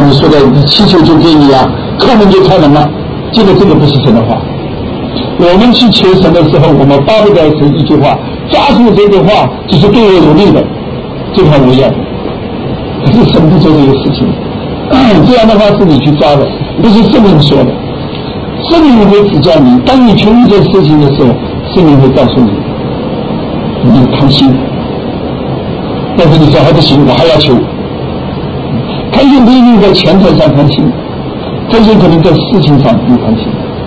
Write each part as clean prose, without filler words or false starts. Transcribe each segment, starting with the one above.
你说的你祈求就给你啊，叩门就开门了，这个不是神的话。我们去求神的时候，我们巴不得神一句话，抓住这个话就是对我有利的，这个我要。可是神不做这个事情，这样的话是你去抓的，不是圣灵说的。圣灵会指教你，当你求一件事情的时候，圣灵会告诉你，你贪心。但是你说还不行，我还要求。贪心不一定在钱财上贪心，贪心可能在事情上有贪心。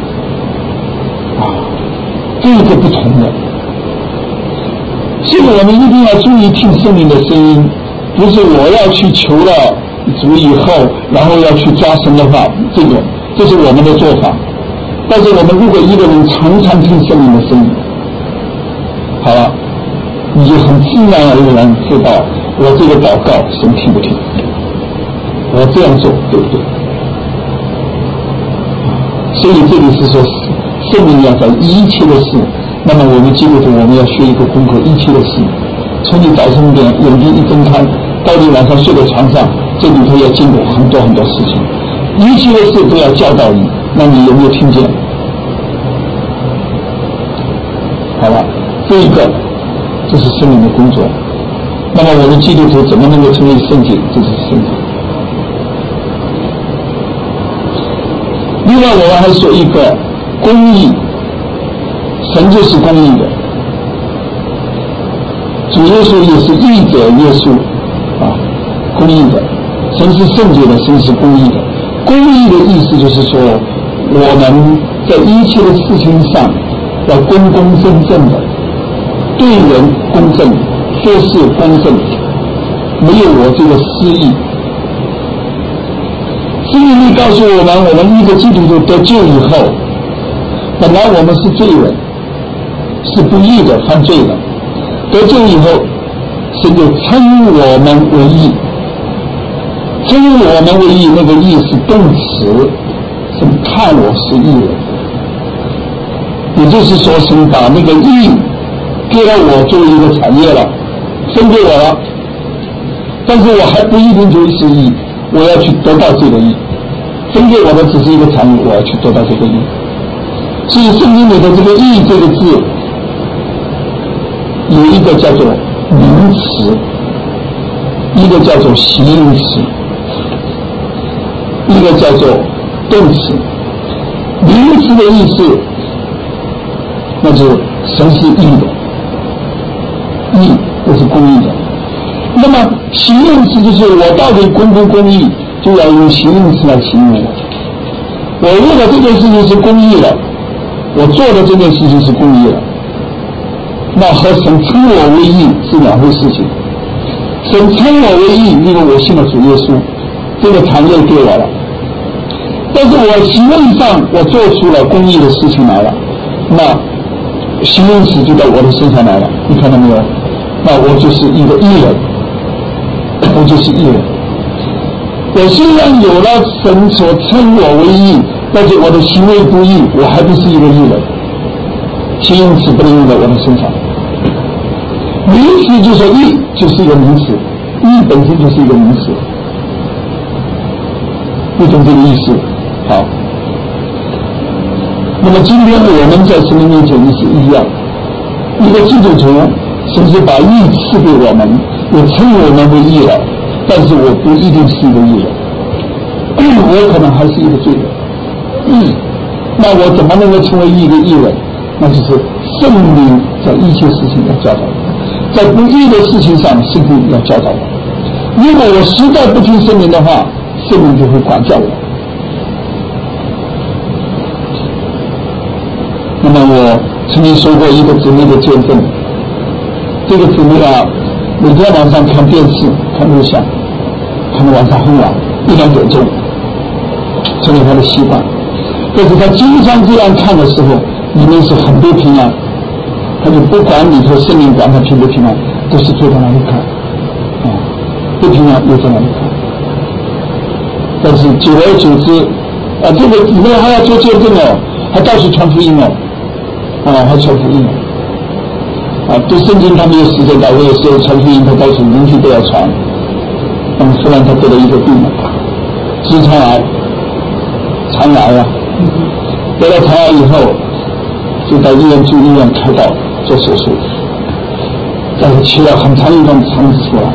这个不同的，所以我们一定要注意听圣灵的声音，不是我要去求了主以后，然后要去抓神的话，这是我们的做法。但是我们如果一个人常常听圣灵的声音，好了，你就很自然而然知道我这个祷告神听不听，我这样做对不对？所以这里是说圣灵要在一切的事，那么我们基督徒我们要学一个功课，一切的事，从你早晨眼睛一睁开，到你晚上睡在床上，这里头要经过很多很多事情，一切的事都要教导你，那你有没有听见？好了，这一个就是圣灵的工作。那么我们基督徒怎么能够成为圣洁？这就是圣洁。另外我们还说一个公义，神就是公义的，主耶稣也是义者耶稣啊，公义的，神是圣洁的，神是公义的。公义的意思就是说，我们在一切的事情上要公公正正的，对人公正，做事公正，没有我这个私意。圣经里告诉我们，我们一个基督徒得救以后，本来我们是罪人，是不义的，犯罪的。得救以后，神就称我们为义。称我们为义，那个义是动词，神看我是义人。也就是说，神把那个义给了我作为一个产业了，分给我了。但是我还不一定就是义，我要去得到这个义。分给我的只是一个产业，我要去得到这个义。所以圣经里的这个义这个字，有一个叫做名词，一个叫做形容词，一个叫做动词。名词的意思，那就是神是义的，义都是公义的。那么形容词就是我到底公不公义，就要用形容词来形容我。我如果这件事情是公义的，我做的这件事情是公义的，那和神称我为义是两回事情。神称我为义，因为我信了主耶稣，这个产业给我了。但是我行为上我做出了公义的事情来了，那形容词就到我的身上来了，你看到没有？那我就是一个义人，我就是义人。我虽然有了神所称我为义，但是我的行为不义，我还不是一个义人。形容词不能用在我的身上。名词就说义就是一个名词，义本身就是一个名词。不懂这个意思？好。那么今天我们在神的面前也是一样，一个基督徒，神是把义赐给我们，也称我们为义了。但是我不一定是一个义人，我可能还是一个罪人。那我怎么能够成为一个义人？那就是圣灵在一切事情要教导我，在不义的事情上，圣灵要教导我。如果我实在不听圣灵的话，圣灵就会管教我。那么我曾经说过一个姊妹的见证，这个姊妹啊，每天晚上看电视看录像，看到晚上很晚1、2点钟，成为他的习惯。但是他经常这样看的时候，里面是很多平安，他就不管里头圣灵管他平不平安，都是坐在那里看，不平安又在那里看。但是久而久之，这个里面还要做见证哦，还到处传福音哦，还传福音哦。对圣经他没有时间搞，有时候传福音他到处邻居都要传。那么忽然他得了一个病了，是直肠癌，肠癌啊，得了肠癌以后，就到医院住院开刀做手术，但是切了很长一段肠子出来，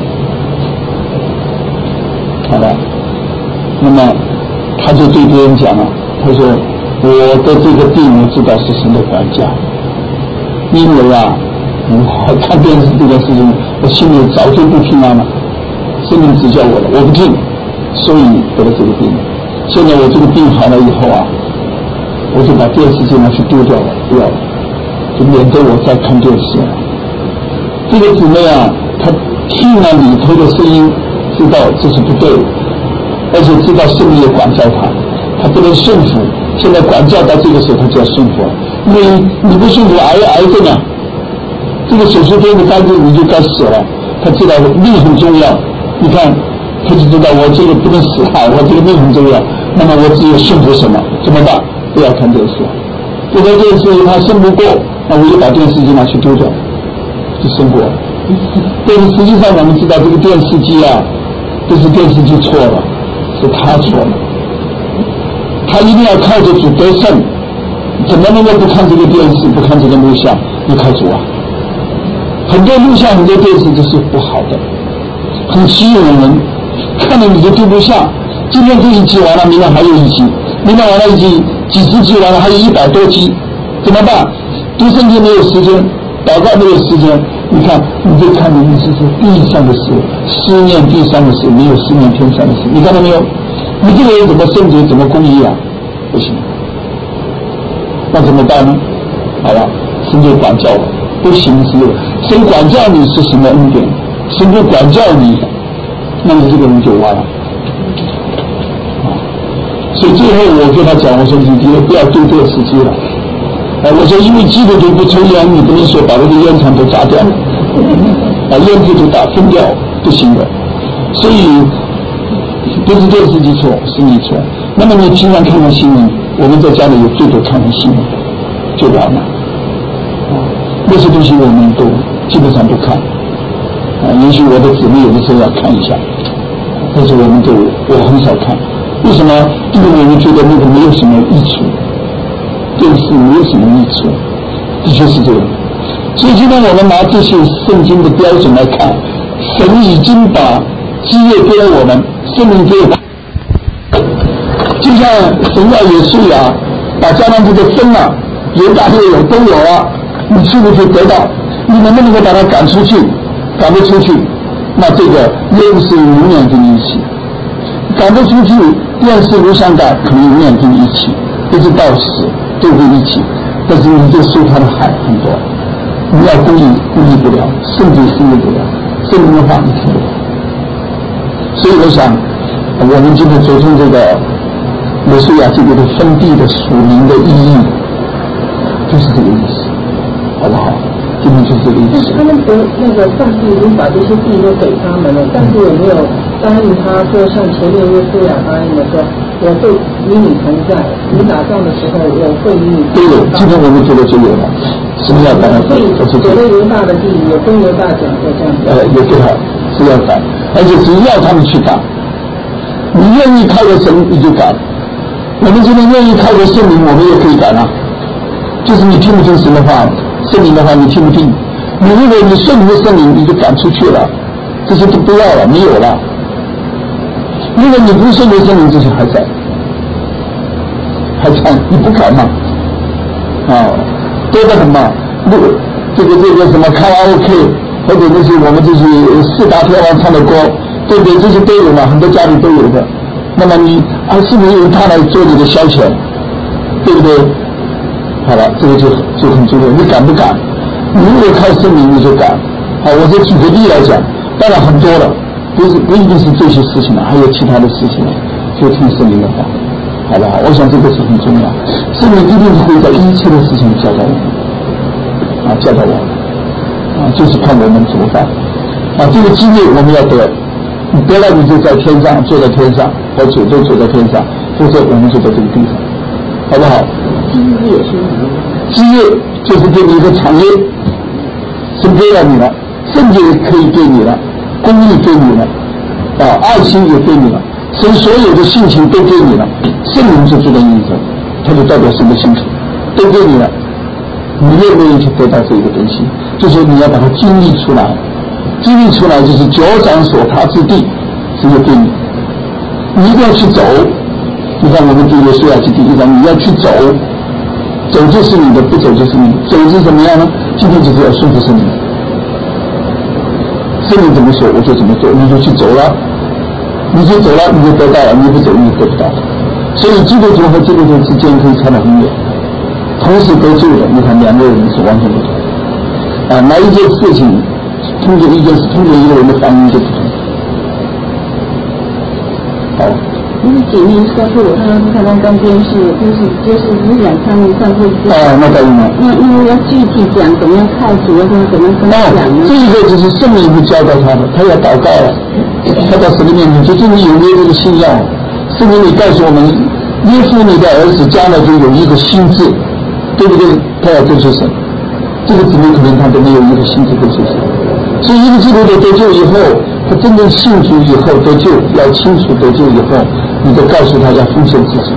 好吧？那么他就对别人讲了，他说我的这个病我知道是神的管家，因为啊，我看电视这件事情，我心里早就不平安了，圣灵指教我了，我不听，所以得了这个病。现在我这个病好了以后啊，我就把电视机拿去丢掉了，不要了，就免得我再看电视了。这个姊妹啊，她听了里头的声音，知道这是不对的，而且知道圣灵也管教她，她不能顺服。现在管教到这个时候，她就要顺服了，因为你不顺服，癌症啊，这个手术做不干净，你就该死了。她知道命很重要，你看，她就知道我这个不能死啊，我这个命很重要。那么我只有顺服什么？怎么办？不要看电视，不看电视他胜不过，那我就把电视机拿去丢掉，就胜过了。但是实际上我们知道这个电视机啊，不是电视机错了，是他错了。他一定要靠着主得胜，怎么能够不看这个电视，不看这个录像？你靠主啊！很多录像、很多电视都是不好的，很吸引人，看了你就丢不下。今天这一集完了，明天还有一集，明天完了一集，几十集完了，还有100多集，怎么办？读圣经没有时间，祷告没有时间，你看，你就看你是地上的事，思念地上的事，没有思念天上的事，你看到没有？你这个人怎么圣洁，怎么公义啊？不行，那怎么办呢？好了，神就管教了，不行是神管教你是什么恩典？神不管教你，那你这个人就完了。所以最后我跟他讲，我说你不要丢电视机了。我说因为基督徒不抽烟，你不能说把这个烟厂都砸掉，烟头就分掉，不行的。所以不是电视机错，是你错。那么你经常看看新闻，我们在家里也最多看看新闻，就完了。那些东西我们都基本上不看。也许我的姊妹有的时候要看一下，但是我很少看。为什么？因为我们觉得那个没有什么益处，电视没有什么益处，的确是这样。所以今天我们拿这些圣经的标准来看，神已经把基业给了我们，圣灵给我们，就像神要耶稣啊，把迦南地的分了，犹大也有，都有啊，你去不去得到？你能不能够把它赶出去？赶不出去，那这个耶稣永远跟你一起。赶不出去，电视录像带可能永远跟你一起，一直到死都会一起。但是你就受他的害很多，你要公益不了，圣洁不了，圣灵的话你听不了。所以我想，我们今天走进这个约书亚这个的分地的属灵的意义，就是这个意思，好不好？今天就是这个意思。 他们的那个上帝已经把这些地都给他们了，但是有没有答应他说像前面约书亚答应的说，我会与你同在，你打仗的时候我会与你同在。 对的，今天我们觉得就有了，什么要打？ 所以所谓犹大的地也跟犹大讲过这样子。 也给他是要打，而且只要他们去打，你愿意靠着神你就打。我们今天愿意靠着圣灵，我们也可以打啊。就是你听不听神的话，圣灵的话你听不听？你如果你顺服圣灵，你就赶出去了，这些都不要了，没有了。如果你不顺服圣灵，这些还在，你不敢嘛？多得很嘛。这个什么卡拉 OK， 或者那些我们这些4大天王唱的歌，对不对？这些都有嘛，很多家里都有的。那么你是不是用它来做你的消遣？对不对？好了，这个就很重要。你敢不敢？你如果靠圣灵，你就敢。好，我就举个例来讲，当然很多了，不一定是这些事情了，还有其他的事情，就听圣灵的话，好不好？我想这个是很重要。圣灵一定是会在一切的事情教导我们，教导我们，就是看我们怎么办。这个机会我们要得，你得了你就在天上，坐在天上，和主都坐在天上，否则我们就在这个地上，好不好？ 基业是基业就是给你一个产业，神给了你了，圣洁可以给你了，公义给你了，爱心也给你了， 神所有的性情都给你了，圣灵就住在你里头，它就代表神的性情都给你了，你愿不愿意去得到这个东西？就是你要把它经历出来，经历出来就是脚掌所踏之地，只有给你，你一定要去走。你看我们读约书亚记第1章，你要去走，走就是你的，不走就是你。走是怎么样呢？今天就是要顺服圣灵，圣灵怎么说我就怎么做，你就去走了，你就走了，你就得到了；你不走，你就得不到。所以基督徒和基督徒之间可以差得很远，同时得救的，你看两个人是完全不同。哪一件事情，通过一件事，通过一个人的反应就不同。好。 就是姐妹说是我看到刚电视，就是你两餐上会那可以吗？ 那要具体讲怎么样靠主，要怎么跟他讲呢？ 这个就是圣灵会教导他的，他要祷告了，他到神的面前，就是你有没有这个信仰？圣灵里告诉我们，耶稣你的儿子将来就有一个心智，对不对？他要追求神，这个姊妹可能他都没有一个心智追求神，所以一个基督徒得救以后，他真正信主以后得救，要清楚得救以后。你就告诉他要奉献自己，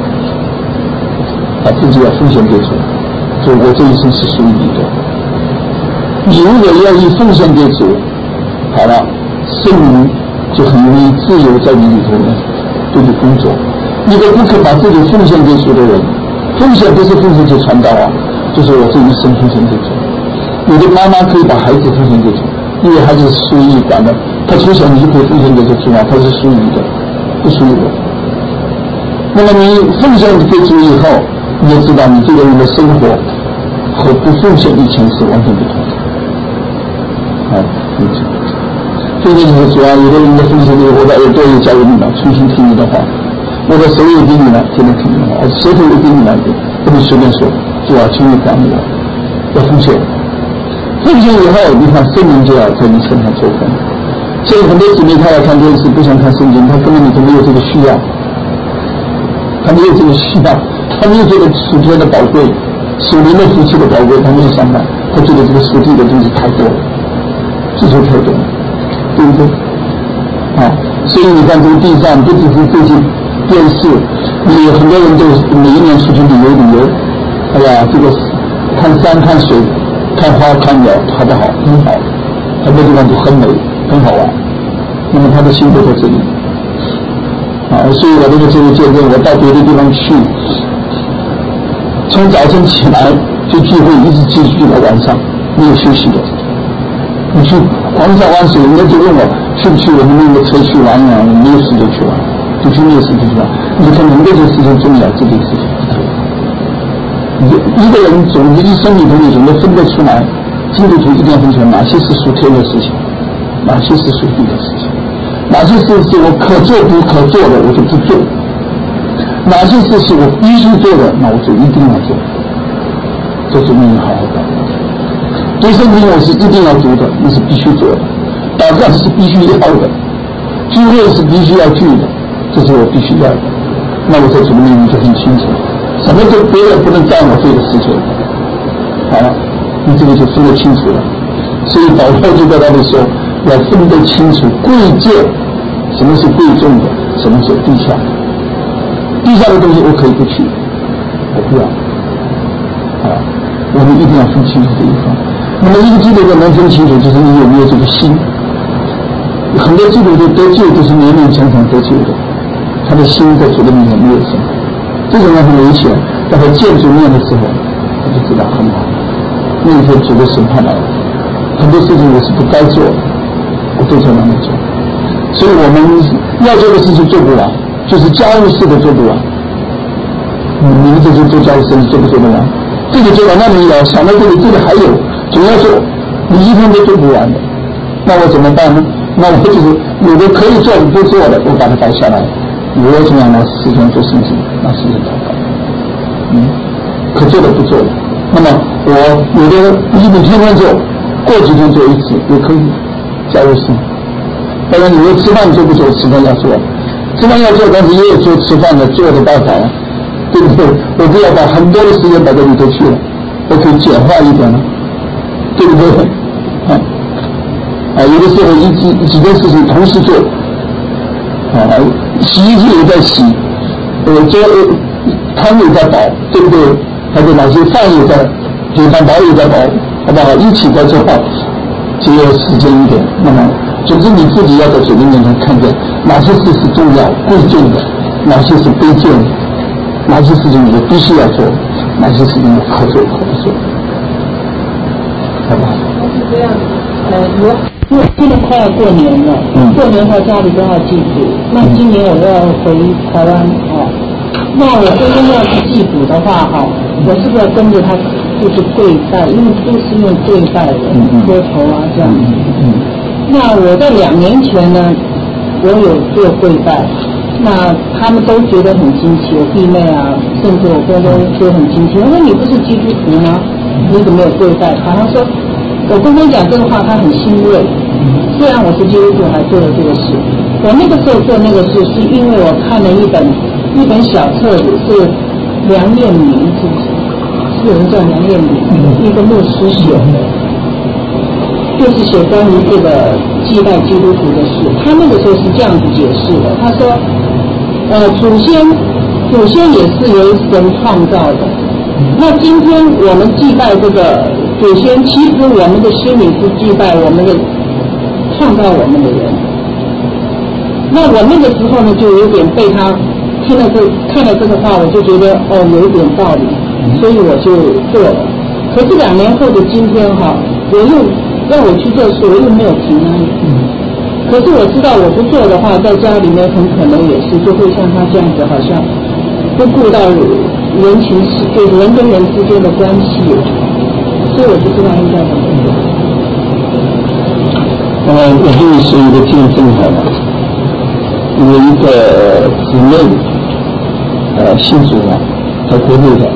把自己要奉献给主，说我这一生是属于你的。你如果愿意奉献给主，好了，圣灵就很容易自由在你里头呢，对你工作。一个不肯把自己奉献给主的人，奉献不是奉献给传道啊，就是我这一生奉献给主。有的妈妈可以把孩子奉献给主，因为孩子是属于你管的，他从小你就可以奉献给主啊，他是属于你的。不属于我。那么你奉献给主以后，你也知道你这个人的生活和不奉献以前是完全不同的。奉献给主啊，有的人的奉献给我的耳朵也交给你了，重新听你的话；我的手也给你了，天天听你的话；我的舌头也给你了，不能随便说。主啊，请你管我，要奉献。奉献以后，你看圣灵就要在你身上做工。所以很多姊妹她要看电视，不想看圣经，她根本里头没有这个需要，她没有这个需要，她没有这个属天的宝贵，属灵的福气的宝贵，她没有上班，她觉得这个属地的东西太多了，追求太多了，对不对？所以你看这个地上不只是这些电视，你有很多人都每一年出去旅游，哎呀，这个看山看水看花看鸟好不好？很好，很多地方都很美很好玩，那么他的心都在这里所以我这个见证，我到别的地方去，从早晨起来就聚会，一直继续到晚上，没有休息的。你去黄山玩水，人家就问我去不去，我们那个车去玩我没有时间去玩，就去没有时间去玩。你看人这件事情重要，这件事情一个人总的一生里头，你总能分得出来，基督徒一定要分出来哪些是属天的事情，哪些是属地的事情，哪些事是我可做不可做的，我就不做；哪些事是我必须做的，那我就一定要做。这是你好好的。读圣经我是一定要读的，那是必须做的；祷告是必须要的；聚会是必须要聚的，这是我必须要的。那我在主的面前就很清楚，什么都别人不能占我这个事情。好了，你这个就分得清楚了。所以保罗就在那里说，要分得清楚贵贱，什么是贵重的，什么是低下的。低下的东西我可以不去，我不要。我们一定要分清楚这一方。那么一个基督徒能分清楚，就是你有没有这个心。很多基督徒得救就是勉勉强强得救的，他的心在主的面前没有什么，这种人很危险。当他见主面的时候，他就知道很好，那一天主的审判来了，很多事情我是不该做的，我都在那里做。所以我们要做的事情做不完，就是家务事都做不完。你们这些做家务事你做不做得完？这个做完那里有，想到这里还有，总要做，你一天都做不完的。那我怎么办呢？那我就是有的可以做不做的，我把它摆下来。我怎么样拿时间做圣经，拿时间祷告。可做的不做的。那么我有的不一定天天做，过几天做一次也可以，家务事。当然你说吃饭做不做？吃饭要做，吃饭要做，但是也有做吃饭的做的办法呀。对不对？我不要把很多的时间摆在里头去了，我可以简化一点了，对不对？有的时候几件事情同时做， 洗衣机也在洗，汤也在煲，对不对？还有哪些饭也在，铁饭煲也在煲，好不好？一起在做，节约时间一点。那么，总之你自己要在嘴里面看见哪些事是重要贵重的，哪些是卑贱的，哪些事情你必须要做，哪些事情你可做可不做，好不好？ 是这样，因为现在快要过年了，过年的话家里都要祭祖。那今年我要回台湾那我今天要去祭祖的话我是不是要跟着他就是跪拜？因为都是用跪拜的，磕头这样。那我在2年前呢，我有做跪拜，那他们都觉得很惊奇，我弟妹甚至我哥哥都很惊奇。我说你不是基督徒吗？你怎么有跪拜？他说我跟他讲这个话，他很欣慰。虽然我是基督徒，还做了这个事。我那个时候做那个事，是因为我看了一本小册子，是梁彦明，是有人叫梁彦明，一个牧师写的，就是写关于这个祭拜基督徒的事。他那个时候是这样子解释的，他说，祖先也是由神创造的。那今天我们祭拜这个祖先，其实我们的心里是祭拜我们的创造我们的人。那我那个时候呢，就有点被他看了这个话，我就觉得有一点道理，所以我就做了。可是2年后的今天我又让我去做事，我又没有平安。可是我知道我不做的话，在家里面很可能也是就会像他这样子，好像不顾到人情世，就是人跟人之间的关系，所以我不知道应该怎么做。 我给你说一个见证好了，有一个姊妹，信主了，在国内的，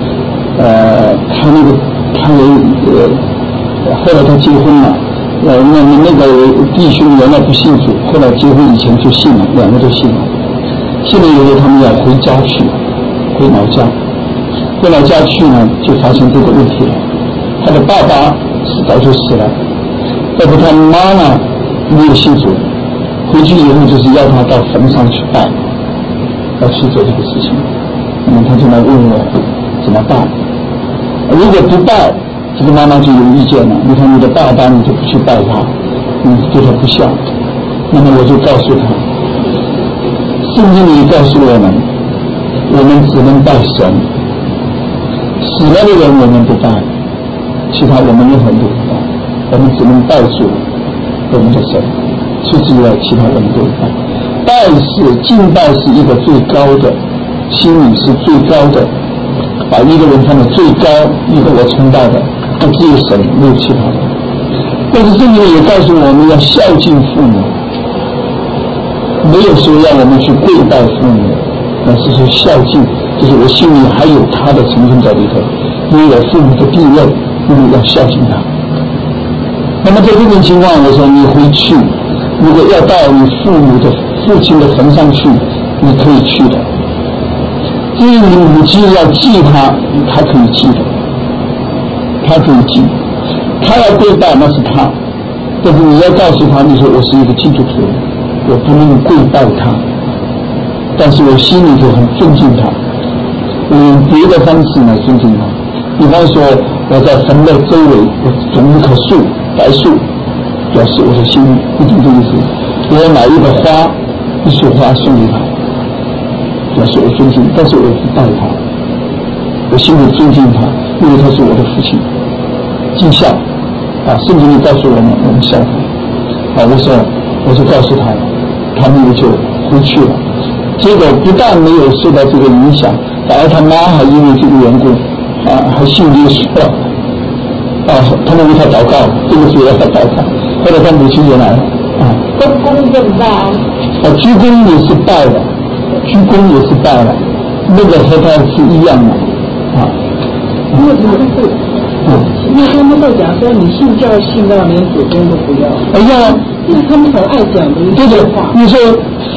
后来他结婚了，那个弟兄原来不信主，后来结婚以前就信了，2个都信了。信了以后，他们要回家去，回老家。回老家去呢，就发生这个问题了。他的爸爸早就死了，包括他妈妈没有信主，回去以后就是要他到坟上去拜，要去做这个事情。那么他就来问我怎么办？如果不拜，这个妈妈就有意见了。你看你的爸爸你就不去拜他，你对他不孝。那么我就告诉他，圣经里告诉我们只能拜神，死了的人我们不拜，其他我们任何都不拜，我们只能拜主我们的神，除此以外其他我们都不拜。拜是敬拜是一个最高的，心里是最高的，把一个人放在最高，一个我崇拜的，那只有神，没有其他的。但是圣经也告诉我们要孝敬父母，没有说让我们去跪拜父母，而是说孝敬，就是我心里还有他的成分在里头，因为我父母的地位，因为要孝敬他。那么在这种情况，我说你回去，如果要到你父亲的坟上去，你可以去的。至于你母亲要祭他，他可以祭的，他可以祭。他要跪拜那是他，但是你要告诉他，你说我是一个基督徒，我不能跪拜他，但是我心里头很尊敬他，我用别的方式来尊敬他。比方说我在坟的周围我种一棵树，白树，表示我的心里不懂这个意思。我要买一个花，一束花送给他，表示我尊敬，但是我不拜他，我心里尊敬他，因为他是我的父亲，尽孝圣经里告诉我们孝他。我就告诉他了，他们也就回去了。结果不但没有受到这个影响，反而他妈还因为这个缘故还信耶稣了。他们为他祷告，这个主要他祷告。后来他母亲也来了公公认拜鞠躬也是拜的，鞠躬也是拜的，那个和他是一样的因为他们会讲说，你信教信到连祖宗都不要。 要， 这是他们很爱讲的一句话。 你说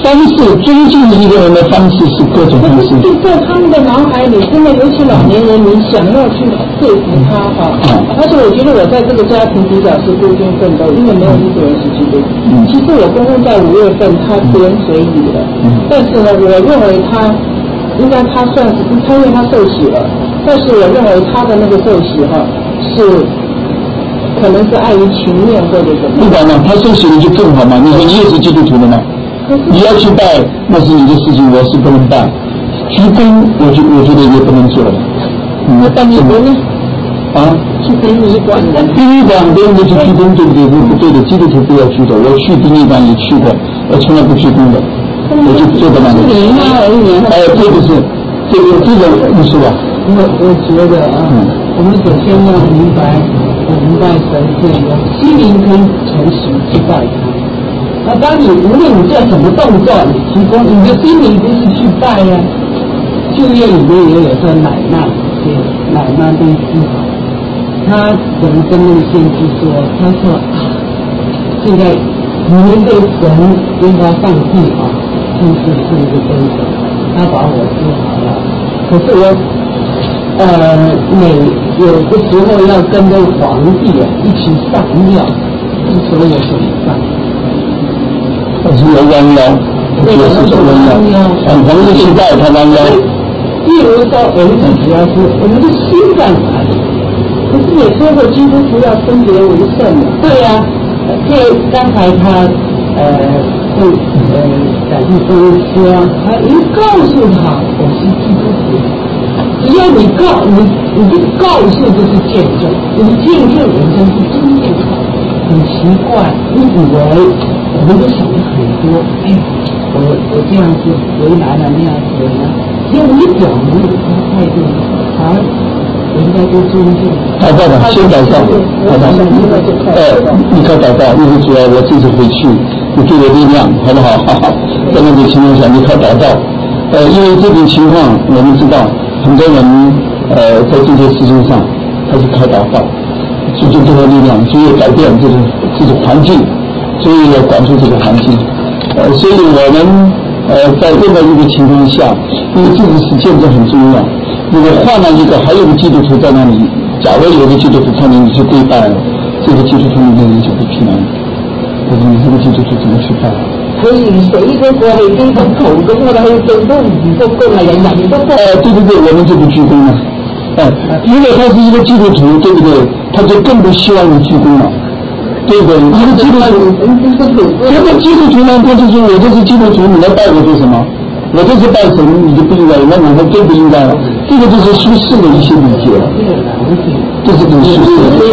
方式，尊敬一个人的方式是各种方式。 在他们的脑海里，真的尤其老年人，你想要去说服他哈。而且我觉得我在这个家庭比较是孤军奋斗，因为没有一个人是基督徒。其实我公公在5月份他天随礼了，但是呢，我认为他应该他算是因为他受洗了，但是我认为他的那个受洗哈是。可能是碍于情面或者什么。 不管嘛，他受洗了就更好嘛。你说你也是基督徒的吗？你要去拜，那是你的事情，我是不能拜。鞠躬，我觉得也不能做了。 那办仪馆呢？ 啊？ 去殡仪馆的。 殡仪馆别人都去鞠躬，对不对？不对的，基督徒不要鞠的。我去殡仪馆也去过，我从来不鞠躬的，我就坐在那里。 是礼貌而已。 这个是，这个你说吧。 我觉得啊，我们首先要明白神是用心灵跟诚实去拜他。当你无论你做什么动作，你提供你的心灵不是去拜呀。旧约里面也有说乃曼跟西好，他怎么跟那个先知说？他说现在你们对神应该上帝啊，就是一个真神，他把我治好了，可是我。有的时候要跟着皇帝一起上庙，所以我怎么办？ 但是要弯腰，确实是弯腰。皇帝期待他弯腰。 例如说，我们主要是我们的心在哪里？可是也说过，基督徒要分别为圣嘛。对呀，就刚才他改进分说，他一告诉他我是基督徒。只要你这个告诉就是见证，你见证人家是真正的，很奇怪，你以为我们都想了很多，我这样子为难了那样子为难，只要你表明你的态度，人家就尊重。 祷告吧，先祷告，你靠祷告，因为主要我这次回去，你给我力量，好不好？在那个情况下，你靠祷告。因为这种情况，我们知道。很多人在这些事情上，他是靠祷告，去这个力量，所以改变这种环境，所以要管住这个环境。所以我们在任何一个情况下，因为这个是见证很重要。如果换了一个，还有个基督徒在那里，假如有个基督徒看见你去跪拜了，这个基督徒里面人就不平安。可是你这个基督徒怎么去拜？ 所以谁都過去基督徒咁，我哋去做都唔鞠躬係人人都鞠。 對，我們就不鞠躬了。因為他是一個基督徒，對不對？他就更不希望你鞠躬了，對不對？一個基督徒呢，他就說我這是基督徒，你來拜我做什麼？我這是拜神，你就不應該，那我更不應該了。這個就是屬世的一些理解了，這是很屬世的。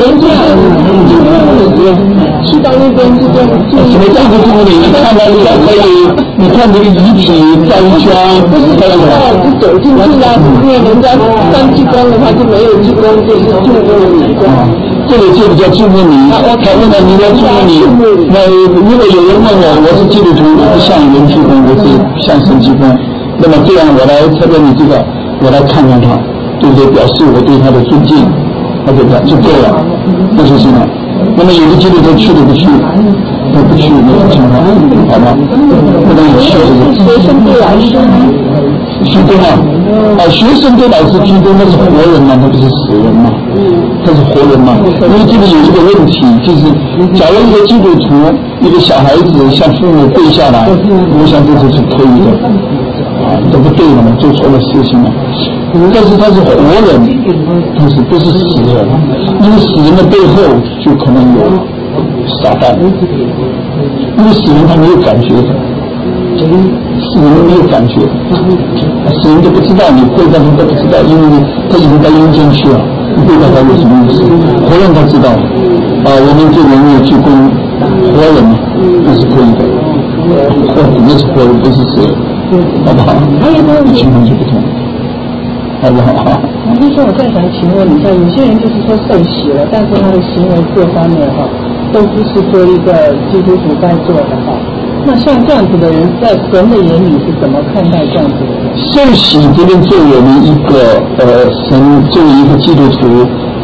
去到那邊就這樣。 什麼樣的這個你看到你可以，你看這個遺體轉一圈， 不是說走進去啊，因為人家三激光的話就沒有激光，就是注目你。 這個就比較注目你，他問了你來注目你。那如果有人問我是基督徒，我不向人鞠躬，我是向神鞠躬。那麼這樣我來測驗你這個，我來看看他，對不對？表示我對他的尊敬，那就對了，那就是了。那麼有的基督徒去都不去，都不去那種情況，好嗎？不能去這個。 學生對老師鞠躬啊，學生對老師鞠躬，那是活人嘛，那不是死人嘛，他是活人嘛。因為這個有一個問題，就是假如一個基督徒，一個小孩子向父母跪下來，我想這就是可以的，這不對了嘛，做錯了事情了。但是他是活人，但是不是死人，因為死人的背後就可能有撒旦，因為死人他沒有感覺的。死人没有感觉，死人都不知道你跪在他都不知道，因为他已经到阴间去了，你跪在他有什么意思？活人他知道，我们对人有鞠躬，活人嘛，那是可以的，那是活人，不是死人，好不好？情况就不同，好不好？ 那时候我再想请问一下，有些人就是说受洗了，但是他的行为各方面都不是做一个基督徒该做的那像这样子的人，在神的眼里是怎么看待这样子的人？ 受洗不能作为我们一个神作为一个基督徒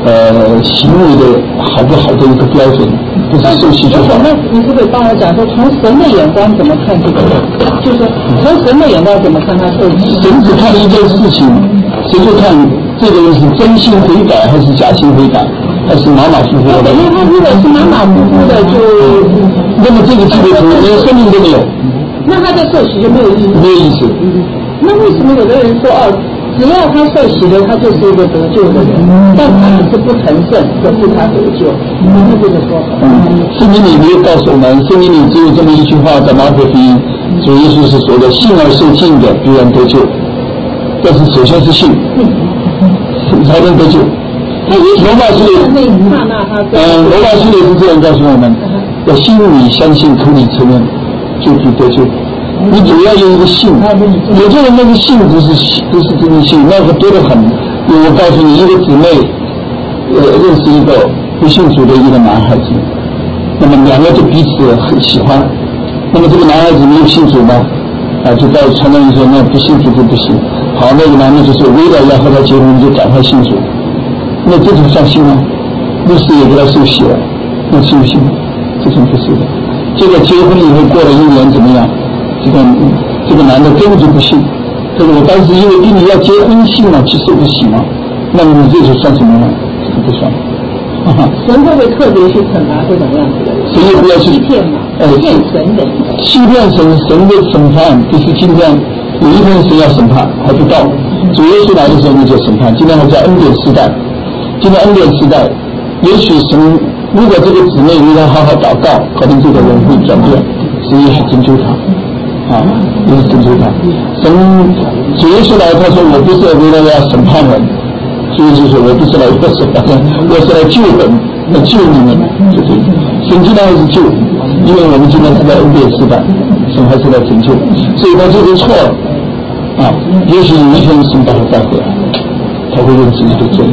行为的好不好的一个标准，不是受洗就好。 那你可不可以帮我讲说，从神的眼光怎么看这个人？就是从神的眼光怎么看他受洗？ 神只看一件事情，谁就看这个人是真心悔改还是假心悔改，还是马马虎虎的。 等于他如果是马马虎虎的，就那么这个基督徒连生命都没有， 那他的受洗就没有意义。 没有意思。 那为什么有的人说只要他受洗了，他就是一个得救的人，但他只是不成圣，可是他得救，那这个说法。 圣经里没有告诉我们，圣经里只有这么一句话，在马可福音，主耶稣是说的：信而受浸的必然得救。但是首先是信，才能得救。罗马书里，罗马书里是这样告诉我们：要心里相信，口里承认，就可以得救。你主要有一个信，有些人那个信不是真的信，那个多得很。我告诉你，一个姊妹，认识一个不信主的一个男孩子，那么两个就彼此很喜欢。那么这个男孩子没有信主吗？就到传道人说，那不信主就不行。好，那个男的就是为了要和他结婚，就赶快信主。那这种算信吗？律师也给他受洗了，那信不信？这种不是的。这个结婚以后过了1年怎么样？这个男的根本就不信，这个我当时因为跟你要结婚信嘛，去受个洗嘛，那么你这就算什么呢？这个不算。 神会不会特别去惩罚这种样子的人？ 谁也不要去欺骗嘛，骗神的。 欺骗神的审判不是今天有一天神要审判还不到，主耶稣来的时候你就审判。今天还在恩典时代，今天恩典时代，也许神如果这个姊妹为他好好祷告，可能这个人会转变，神也许拯救他。也是拯救他。神主耶稣来，他说我不是为了要审判人，所以就说我不是来要审判人，我是来救人，来救你们，就这样。神今天还是救，因为我们今天是在恩典时代，神还是来拯救，所以他就是错了也许有一天神把他带回来，他会认自己的罪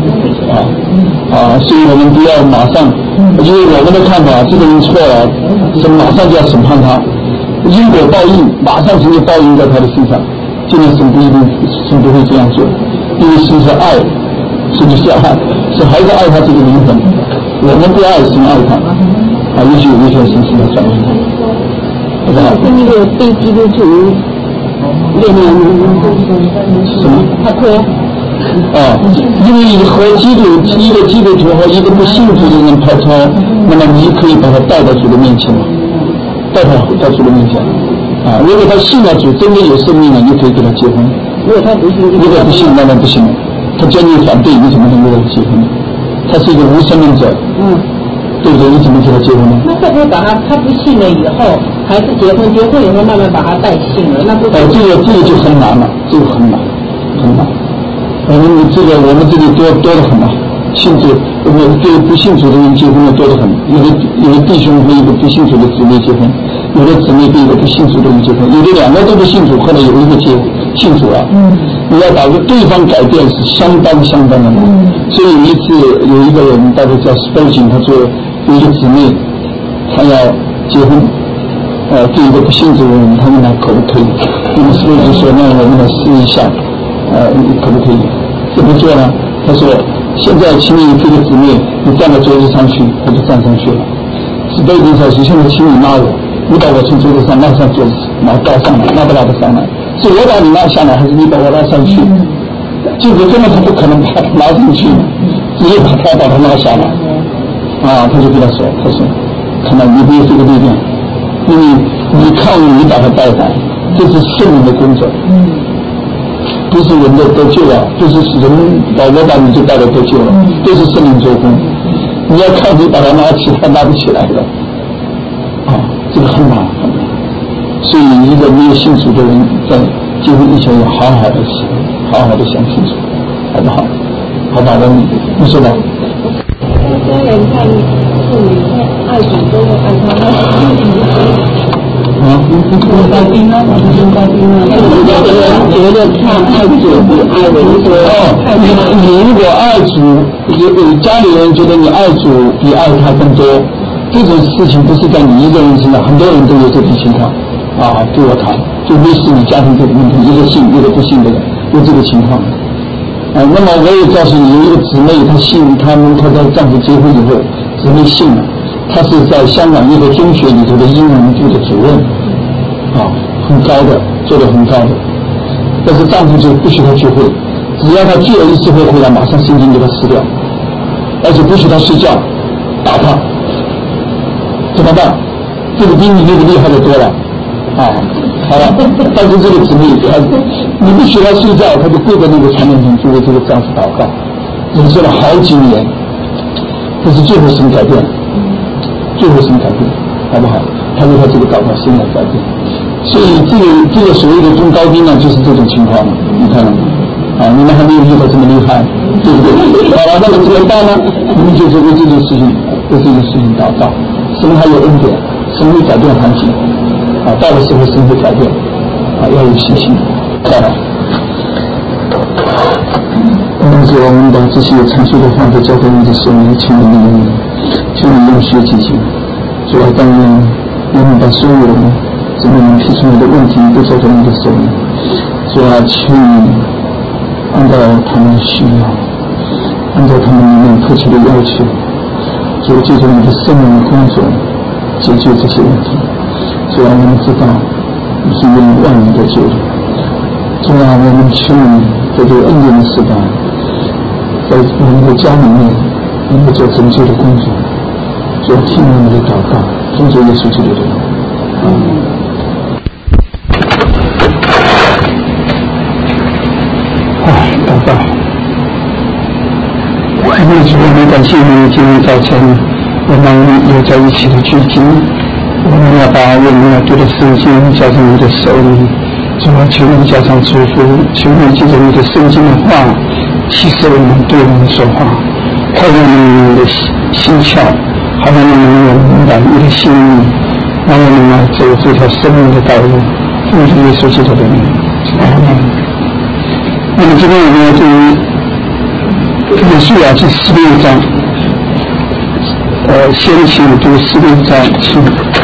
所以我们不要马上，因为我们的看法，这个人错了，神马上就要审判他。因果报应，马上神就报应在他的身上。今天神不会这样做，因为神是爱，神就是爱，是还是爱他这个灵魂。我们不爱神爱他也许有一天神是要转变他，好不好？ 跟那个非基督徒恋爱什么？ 他说因为和一个基督徒和一个不信主的人拍拖，那么你可以把他带到主的面前吗？带他到主的面前如果他信了主，真的有生命了，你可以跟他结婚。 如果他不信， 当然不行了。他坚决反对，你怎么能跟他结婚？他是一个无生命者，对不对？你怎么跟他结婚呢？ 那会不会把他不信了以后，还是结婚以后慢慢把他带信了？那不这个就很难了，这个很难。我们这里多得很了。信主，对不信主的人结婚的多得很。有的弟兄和一个不信主的姊妹结婚，有的姊妹跟一个不信主的人结婚，有的两个都不信主，后来有一个信主了。你要把对方改变是相当的难。所以有一次有一个人，大概叫 Spurgeon， 他说有一个姊妹，他要结婚，对一个不信主的人，他问他可不可以？那么 Spurgeon 说，那我们来试一下，可不可以？怎么做呢？他说，现在请你这个姊妹，你站到桌子上去，他就站上去了。Spurgeon 说，现在请你拉我，你把我从桌子上拉上桌子，然后倒上来，拉不上来？是我把你拉下来，还是你把我拉上去？就是根本他不可能把他拉上去，直接把他拉下来。他就跟他说，看到你没有这个力量，因为你靠你把他带来，这是圣灵的工作。不是人的得救了，不是人我把你就带来得救了，都是圣灵做工。你要靠你把它拉起来，拉不起来的。这个很难。所以一个没有信主的人，在结婚以前要好好的想清楚，好不好？好吧，你说吧。 家人看妇女爱主都会爱他。嘉宾呢？觉得看爱主比爱人多。 你如果爱主，家里人觉得你爱主比爱他更多，这种事情不是在你一个人身上，很多人都有这种情况对我谈，就类似你家庭这个问题，一个信一个不信的人有这个情况那么我也告诉你，有一个姊妹，她信，她在丈夫结婚以后，姊妹信了，她是在香港一个中学里头的英文部的主任，很高的，做得很高的，但是丈夫就不许她聚会，只要她聚了一次会回来，马上圣经给她撕掉，而且不许她睡觉，打她，怎么办？这个比你那个厉害的多了。好了，但是这个姊妹，你不许她睡觉，她就跪在那个床面前，就为这个丈夫祷告，忍受了好几年，但是最后神改变了，好不好？他为他这个祷告，神来改变。所以这个所谓的中高低呢，就是这种情况嘛，你看了吗？你们还没有遇到这么厉害，对不对？好了，那么怎么办呢？你们就是为这件事情祷告，神还有恩典，神会改变环境。到了时候神会改变，要有信心。我们把这些阐述的话都交给你的手里，请你用学记性。主要当然，我们把所有这么能提出来的问题都交给你的手里。主要请你按照他们的需要，按照他们里面迫切的要求，主借着你的圣灵的工作解决这些问题。主要我们知道你是用万能的救主，主要我们求你在这个恩典的时代，在我们的家里面能够做拯救的工作，主要听我们的祷告，奉主耶稣基督的名。祷告。主，我们感谢你，今天早晨我们又在一起的聚集。我们要把我们要读的圣经交在你的手里，主啊，求你加上祝福，求你借着你的圣经的话启示我们，对我们说话，开我们的心窍，好让我们能明白你的心意，让我们来走这条生命的道路。奉主耶稣基督的名，阿门。那么今天我们要读约书亚记16章，先请读16章，请。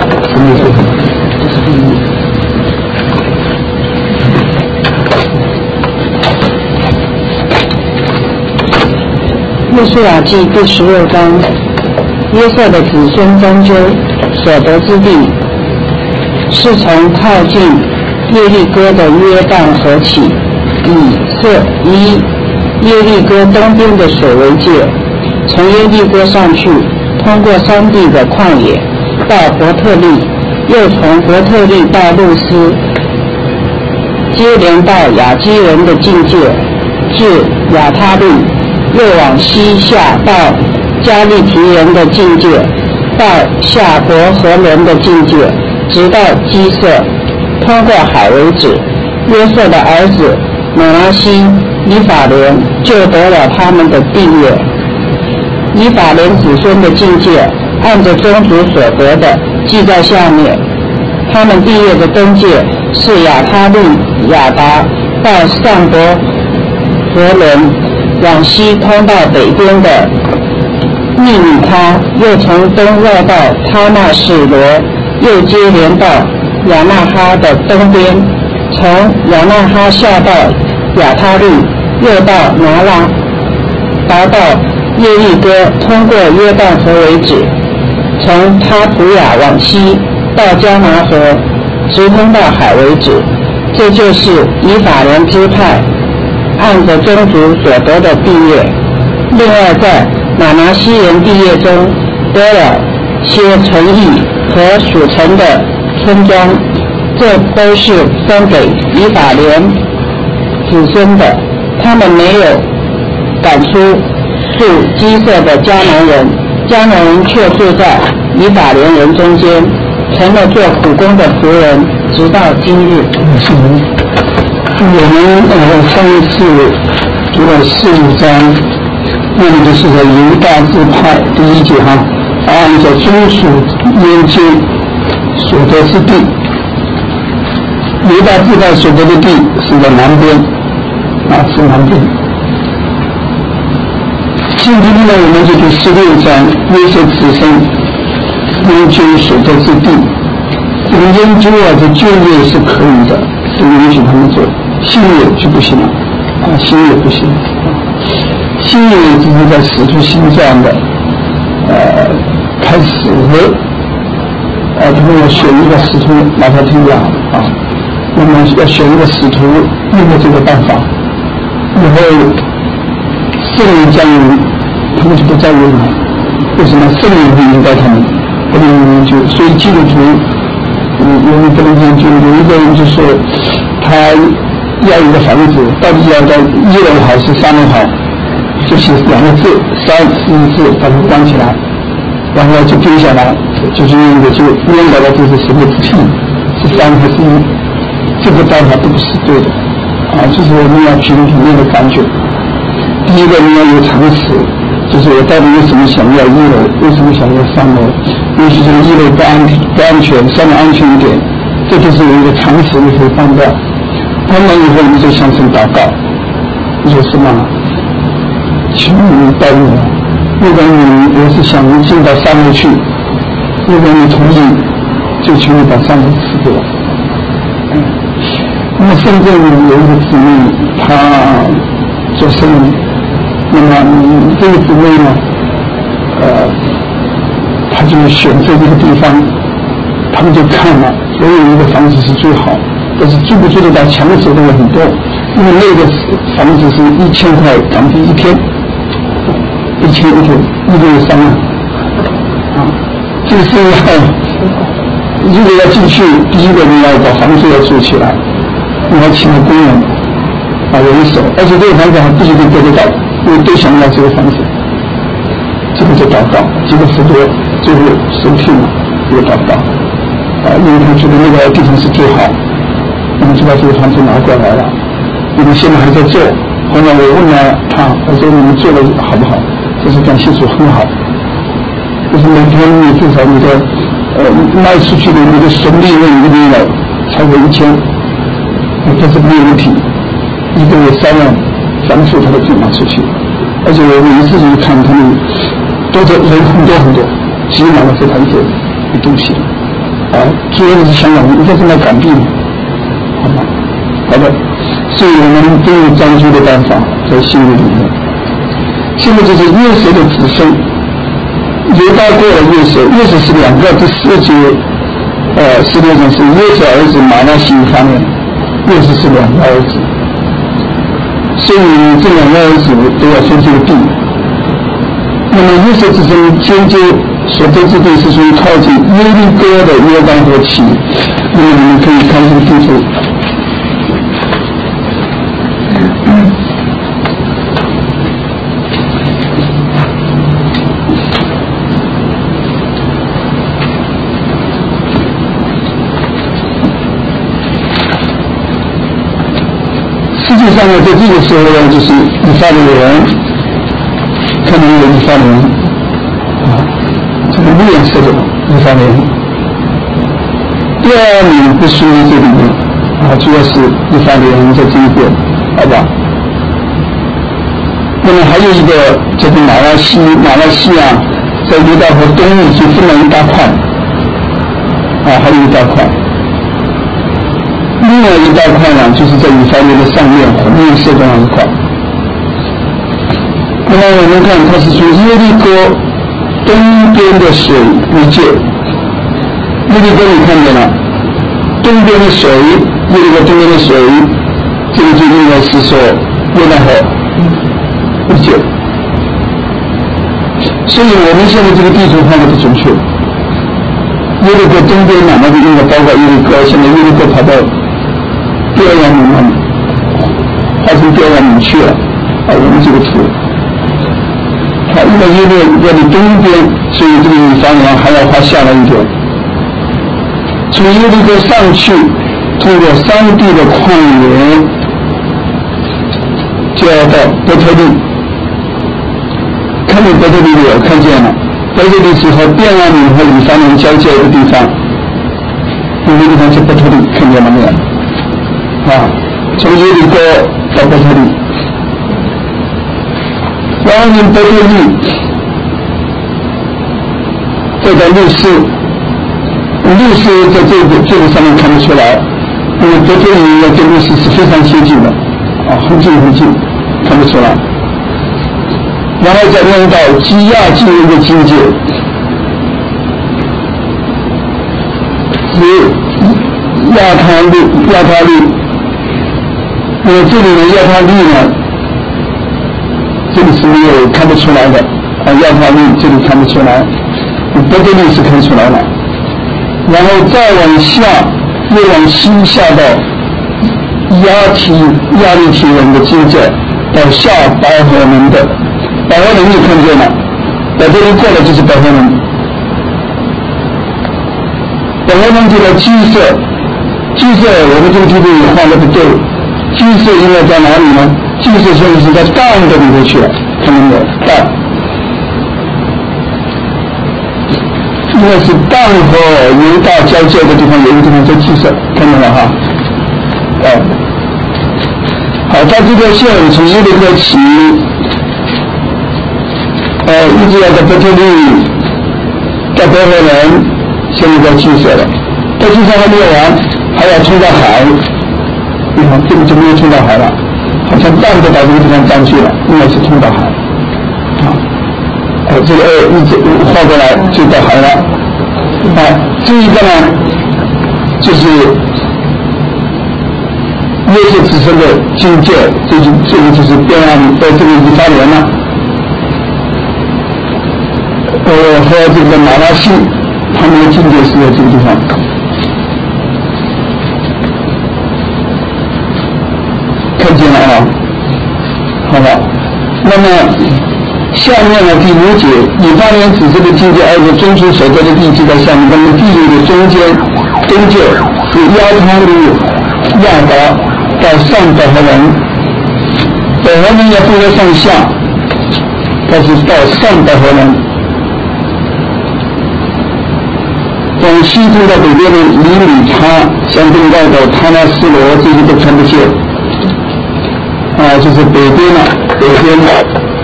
约书亚记第16章，约瑟的子孙中间所得之地，是从靠近耶利哥的约旦河起，以耶利哥东边的水为界，从耶利哥上去，通过山地的旷野，到伯特利，又从伯特利到路斯，接连到亚基人的境界，至亚他利，又往西下到加利提人的境界，到夏伯和伦的境界，直到基色，通过海为止。约瑟的儿子马拉西、以法莲就得了他们的地业。以法莲子孙的境界，按着宗族所得的记在下面。他们地业的东界是亚他利、亚达到上伯和伦，往西通到北边的密米他，又从东绕到他那士罗，又接连到亚纳哈的东边，从亚纳哈下到亚他利，又到拿拉，达到耶利哥，通过约旦河为止，从他普雅往西到迦拿河，直通到海为止。这就是以法莲支派按着宗族所得的地业。另外在马拿西人地业中得了些城邑和属城的村庄，这都是分给以法莲子孙的。他们没有赶出住基色的迦南人，迦南人却住在以法莲人中间，成了做苦工的仆人，直到今日。 我们上一次读了15章，那里就是在犹大支派第1节按照宗属边界所得之地，犹大支派所得的地是在南边，是南边。今天呢，我们就读16章约瑟子孙研究所得之地。这个研究这就业是可以的，是允许他们做，新业就不行了，新业不行。 经验只是在使徒行传的开始他们要选一个使徒马太听讲啊，那么要选一个使徒用的这个办法，以后圣灵降临，他们就不再用了。为什么圣灵会引导他们？不能研究，所以基督徒我们不能研究。有一个人就说他要一个房子，到底要在1楼好是3楼好，就写2个字3字把它关起来，然后就丢下来，就是用的就念到了就是什么字体是3还是1，这个办法都不是对的啊，就是我们要凭里面的感觉。第一个你要有常识，就是我到底为什么想要1楼，为什么想要3楼？也许这个1楼不安全，3楼安全一点，这就是有一个常识你可以判断。判断以后你就向神祷告，你说什么？请你带我，如果我是想进到3楼去，如果你同意，就请你把3楼赐给我。那么深圳有一个姊妹，她做生意，那么这个姊妹呢，她就选择这个地方，他们就看了，所有一个房子是最好，但是租不租得到，抢的手段有很多，因为那个房子是1000块港币1天，1000一天，1个月3万，啊，这个是如果要进去，第一个你要把房子要租起来，你要请个工人人手，而且这个房子还不一定得得到，因为都想要这个房子，这个就祷告，结果是最后收听了这个祷告，因为他觉得那个地方是最好，我们就把这个房子拿过来了，我们现在还在做。后来我问了他，我说你们做的好不好？这是感谢主很好，就是每天你至少你的卖出去的你的纯利润一定要超过1000，这是没有问题。1个月3万3次他都可以拿出去，而且我每一次去看他们都是人很多很多，挤满了这盘子的东西，主要是香港人，这是来港币，好吗？好的，所以我们都有专注的办法在心里面。现在就是约瑟的子孙，犹大过了约瑟，约瑟是2个，第4节16章是约瑟儿子马拿西方面，约瑟是2个儿子，所以这2个儿子都要分这个地。那么约瑟子孙间接所得之地是属于靠近耶利哥的约旦河起，那么你们可以看这个地图。实际上呢，在这个时候呢，就是以色列人，看到没有？以色列人这个绿色的以色列人，第2名不属于这里面主要是以色列人在这一边，好吧？那么还有一个这个马来西亚在约旦河东已经分了一大块，还有一大块。另外一大块呢，就是在以色列的上面红颜色的那一块。那么我们看，它是从耶利哥东边的水为界。耶利哥你看见了，东边的水，耶利哥东边的水，这个就应该是说约旦河为界。所以我们现在这个地图看的不准确。耶利哥东边呢，那就应该包括耶利哥，现在耶利哥跑到第2名了，划成第2名去了，我们这个图，它因为耶利哥的东边，所以这个以色列人还要划下来一点，从耶利哥上去，通过山地的旷野，就要到伯特利。看见伯特利没有？看见了，伯特利是和便雅悯和以色列交界的地方，那个地方是伯特利，看见了没有？从耶利哥到伯特利，然后从伯特利再到路斯在这个上面看得出来，因为伯特利跟路斯是非常接近的，很近，看得出来。 然后再念到积压进入的境界，是亚他律。那么这里的亚他律呢，这里是没有看不出来的亚他律这里看不出来，波多律是看出来了。然后再往下，又往西下到亚利提人的境界，到下白河门的白河门就看见了，在这里过了就是白河门。白河门这个基色，我们这个地方也画的不对，基色应该在哪里呢？基色现在是在淡的里头去了，看到没有？淡，应该是淡和犹大交界的地方，有一个地方叫基色，看到了哈？好，它这条线从1路开始，一直要到伯特利，到白河门，现在到基色了。到基色还没有完，还要冲到海。你看这个就没有冲到海了，好像淡的把这个地方占据了，应该是冲到海。这个一直画过来就到海了。这一个呢，就是约瑟子孙的境界，这个就是边岸这个以法莲了。和这个马拉西他们的境界是在这个地方。看见了啊？好了，那么下面的第5节，以法莲子孙的境界，按照中枢所在的地就在下面，那么地域的中界是亚他律、亚达到上白河门，白河门也分为上下，但是到上白河门。从西通到北边的里米他、香槟外岛、塔纳斯罗这些都看不见，就是北边了，北边了。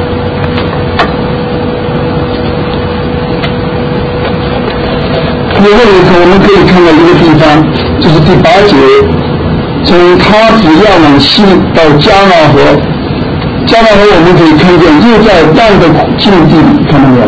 以后我们可以看到一个地方，就是第8节，从他只要往西到加纳河，我们可以看见又在淡的境地里，看到没有？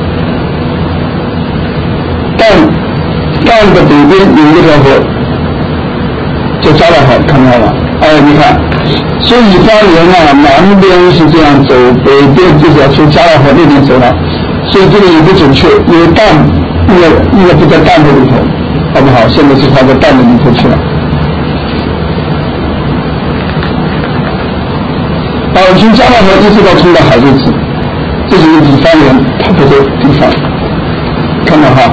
淡的北边有一条河，叫加纳河，看到了？你看，所以以法莲南边是这样走，北边就是要从加纳河那边走了，所以这个也不准确，因为淡应该不在淡的里头，好不好？现在是画到淡的里头去了。从加纳河一直到冲到海为止，这就是以法莲它的地方，看到哈？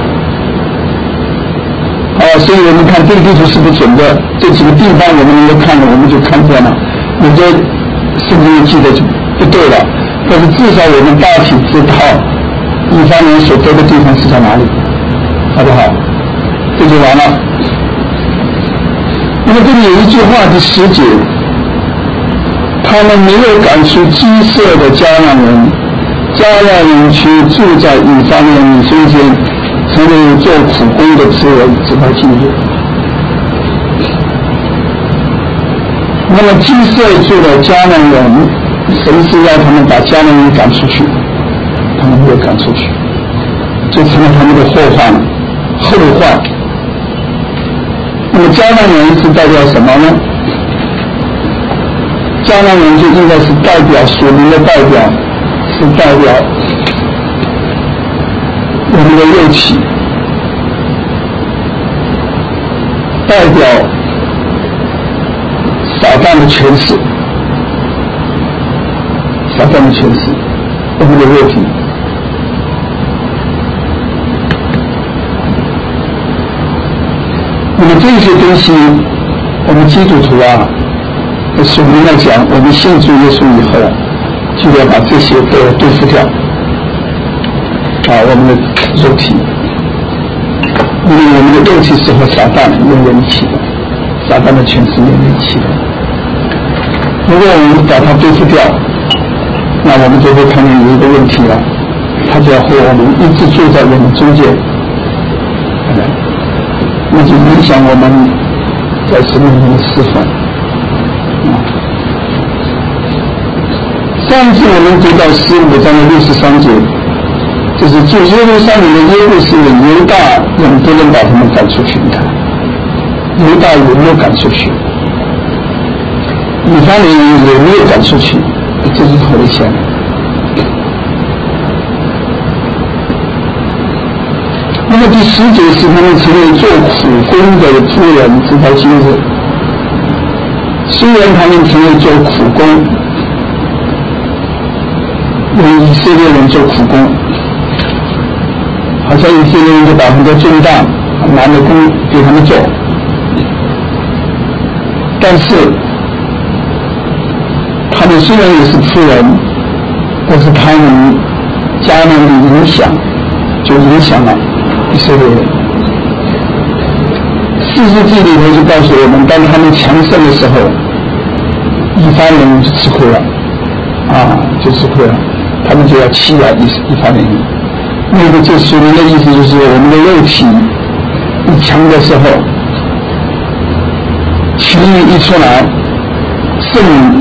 所以我们看这个地图是不是准的？这几个地方我们能够看的，我们就看见了。有的甚至记得就不对了，但是至少我们大体知道以法莲所得的地方是在哪里，好不好？这就完了。那么这里有一句话，第10节，他们没有赶出基色的迦南人去住在以法莲民中间，成为做苦工的职人，直到今日。那么基色住的迦南人，神是要他们把迦南人赶出去，他们没有赶出去，就成了他们的后患。那么迦南人是代表什么呢？迦南人就应该是代表属灵的代表，是代表我们的肉体，代表撒旦的权势，我们的肉体。那么这些东西，我们基督徒属灵来讲，我们信主耶稣以后，就要把这些都要对付掉。我们的肉体，因为我们的肉体是和撒旦连在一起的，撒旦的权势连在一起的。如果我们把它对付掉，那我们就会看见有一个问题了，它就要和我们一直住在我们中间，那就影响我们在生命中的释放。 上次我们读到15章的63节，就是住耶路撒冷的耶布斯人犹大人不能把他们赶出去，你看犹大有没有赶出去？以色列人有没有赶出去？这是很危险的。那么第10节是他们成为做苦工的仆人，直到今日。虽然他们成为做苦工，为以色列人做苦工，好像以色列人就把很多重担拿的工给他们做，但是他们虽然也是仆人，但是他们家人的影响就影响了以色列人。4世纪里头就告诉我们，当他们强盛的时候，以法莲人就吃亏了，就吃亏了，他们就要欺压以法莲人。那个就属灵的意思就是我们的肉体一强的时候，情欲一出来，圣灵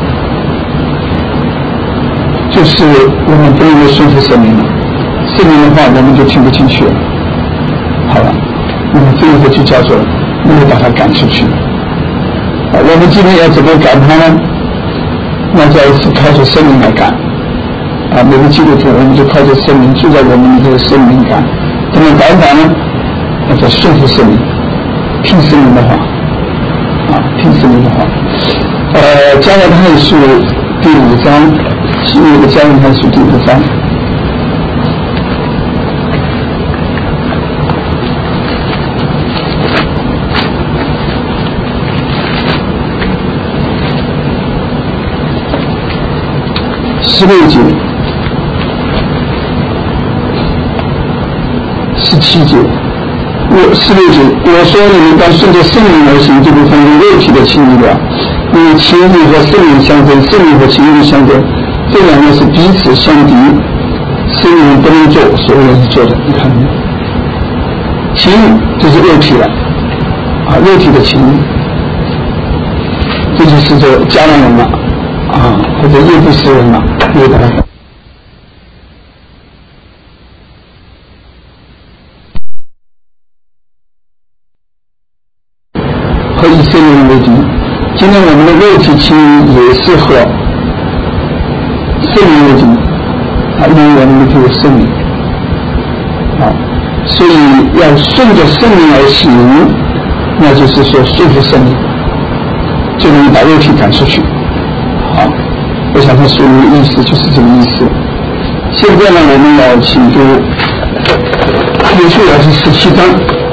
就是我们不能够顺服圣灵了，圣灵的话我们就听不进去了。好了，那么这一个就叫做没有把它赶出去。我们今天要怎么赶它呢？那就是靠着圣灵来赶。每个基督徒我们就靠着圣灵住在我们的这个圣灵感。怎么赶法呢？要在顺服圣灵，听圣灵的话，听圣灵的话。加拉太书第5章，新约的加拉太书第5章。16节、17节、16节，我说你们当顺着圣灵而行，就不分肉体的情欲了。因为情欲和圣灵相争，圣灵和情欲相争，这两个是彼此相敌。圣灵不能做，所有人是做的。你看没有？情欲就是肉体了，肉体的情欲，这就是这迦南人了，或者耶布斯人了，没有办法。和以色列人为敌。今天我们的肉体情欲也是和圣灵为敌，因为我们里头有圣灵，所以要顺着圣灵而行，那就是说顺服圣灵，就能把肉体赶出去。我想他说的意思就是这个意思。现在呢，我们要请读约书亚是17章。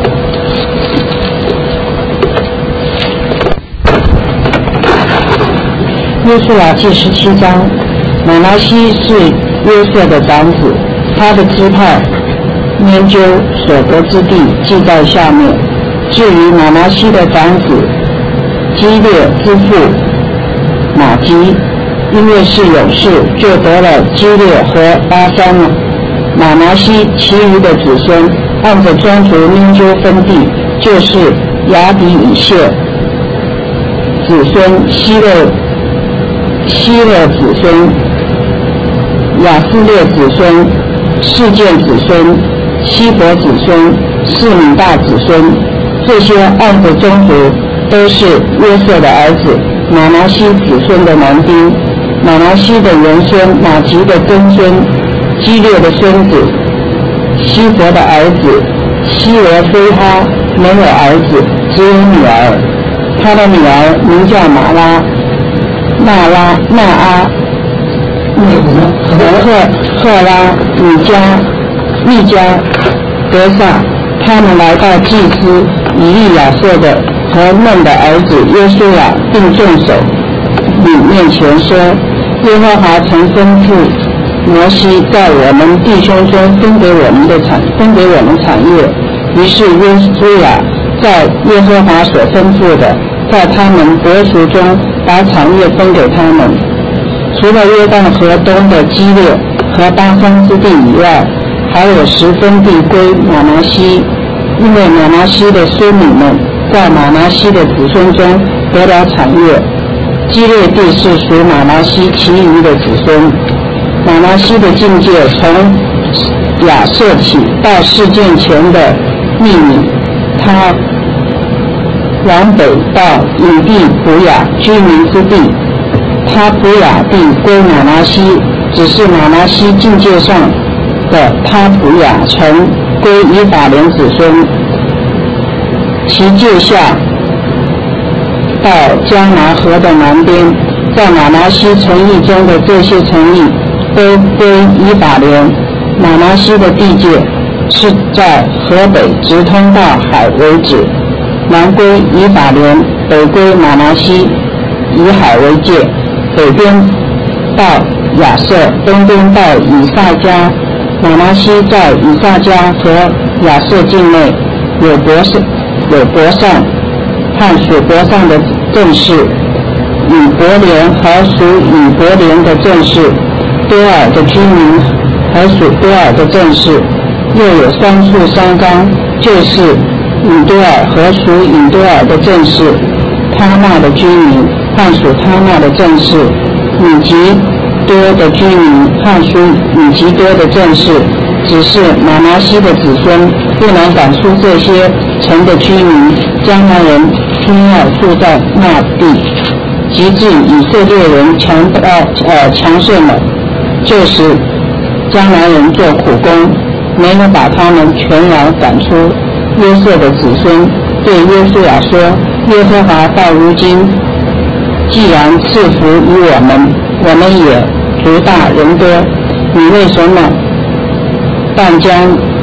约书亚记17章，马拿西是约瑟的长子，他的支派研究所得之地记在下面。至于马拿西的长子基列之父马基，因为是勇士，就得了基列和巴珊了。马拿西其余的子孙按着宗族研究分地，就是亚比以谢子孙、希勒子孙、亚斯列子孙、示剑子孙、希伯子孙、示米大子孙，这些按着宗族都是约瑟的儿子，马拿西子孙的男丁。马拿西的元孙马吉的曾孙基列的孙子希伯的儿子希俄非哈没有儿子，只有女儿，他的女儿名叫玛拉、纳阿、赫拉、密加、德萨，他们来到祭司以利亚瑟的和嫩的儿子约书亚并众手里面前说，耶和华曾吩咐摩西在我们弟兄中分给我们产业。于是约书亚在耶和华所吩咐的，在他们国属中把产业分给他们。除了约旦河东的基列和巴珊之地以外，还有10分地归马拿西，因为马拿西的孙女们在马拿西的子孙中得了产业。 基列地是属马拿西其余的子孙。马拿西的境界从亚瑟起到事件前的秘密，他往北到隐地普雅居民之地，他普雅地归马拿西，只是马拿西境界上的他普雅城归以法莲子孙，其界下到迦拿河的南边，在马拿西城邑中的这些城邑都归以法莲。马拿西的地界是在河北直通到海为止，南归以法莲，北归马拿西，以海为界，北边到亚瑟，东边到以萨迦。马拿西在以萨迦和亚瑟境内有伯上和属伯上的正室，以伯莲和属以伯莲的正室，多尔的居民和属多尔的正室，又有3处山冈，就是以多尔和属以多尔的正室，他那的居民和属他那的正室，以及多的居民和属以及多的正室。只是马拿西的子孙不能赶出这些城的居民，迦南人偏要住在那地，及至以色列人强盛了，就使迦南人做苦工，没有把他们全然赶出。约瑟的子孙对约书亚说：耶和华到如今既然赐福于我们也族大人多，你为什么但将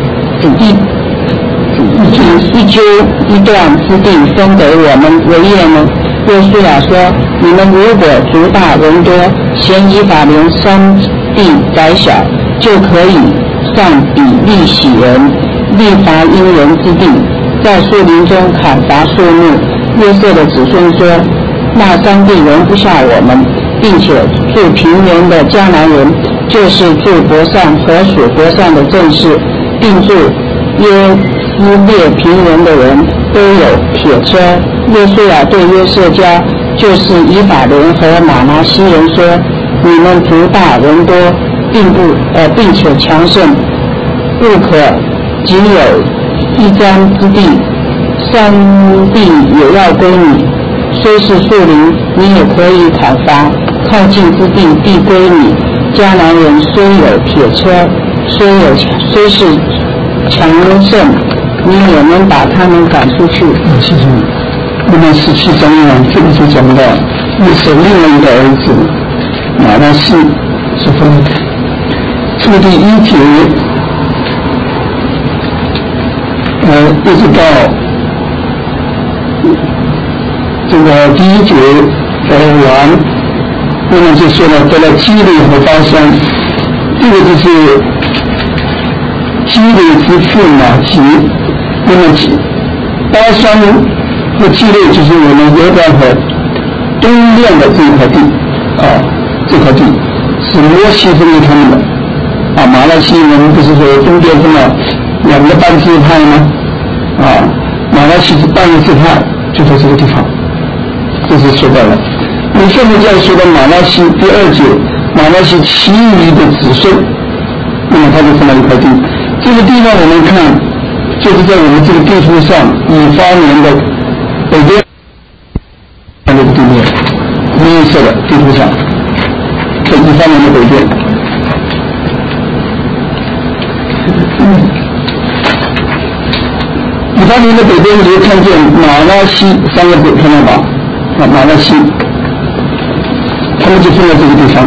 一揪一段之地分给我们为业呢？约书亚说：你们如果族大人多，嫌以法莲山地窄小，就可以上比利洗人，立伐因人之地，在树林中砍伐树木。约瑟的子孙说：那山地容不下我们，并且住平原的迦南人，就是住伯上和属伯上的正室，并住耶斯列平原的人都有铁车。约书亚对约瑟家，就是以法莲和马拿西人说：你们族大人多，并且强盛，不可仅有一张之地，山地也要归你。虽是树林，你也可以砍伐；靠近之地必归你。迦南人虽有铁车，虽是强盛，你也能把他们赶出去。 谢谢你。那么17章呢，这里就讲到约瑟另外一个儿子马拿西是分的。这个第1节，一直到这个第1节完，那么就说了得了基列和巴珊，这个就是基列之父马吉，那么巴珊和基列就是我们约旦河东面的这一块地这块地是摩西分给他们的马拉西人不是说中间分了2个半支派吗？马拉西是半个支派，就在这个地方，这是说到了。你现在再说到马拉西第2节，马拉西其余的子孙，那么他就分了一块地。这个地方我们看，就是在我们这个地图上，以法莲的北边，这个地面，绿色的地图上，在以法莲的北边。以法莲的北边，你就看见马拉西3个字，看到吧？马拉西，他们就分在这个地方。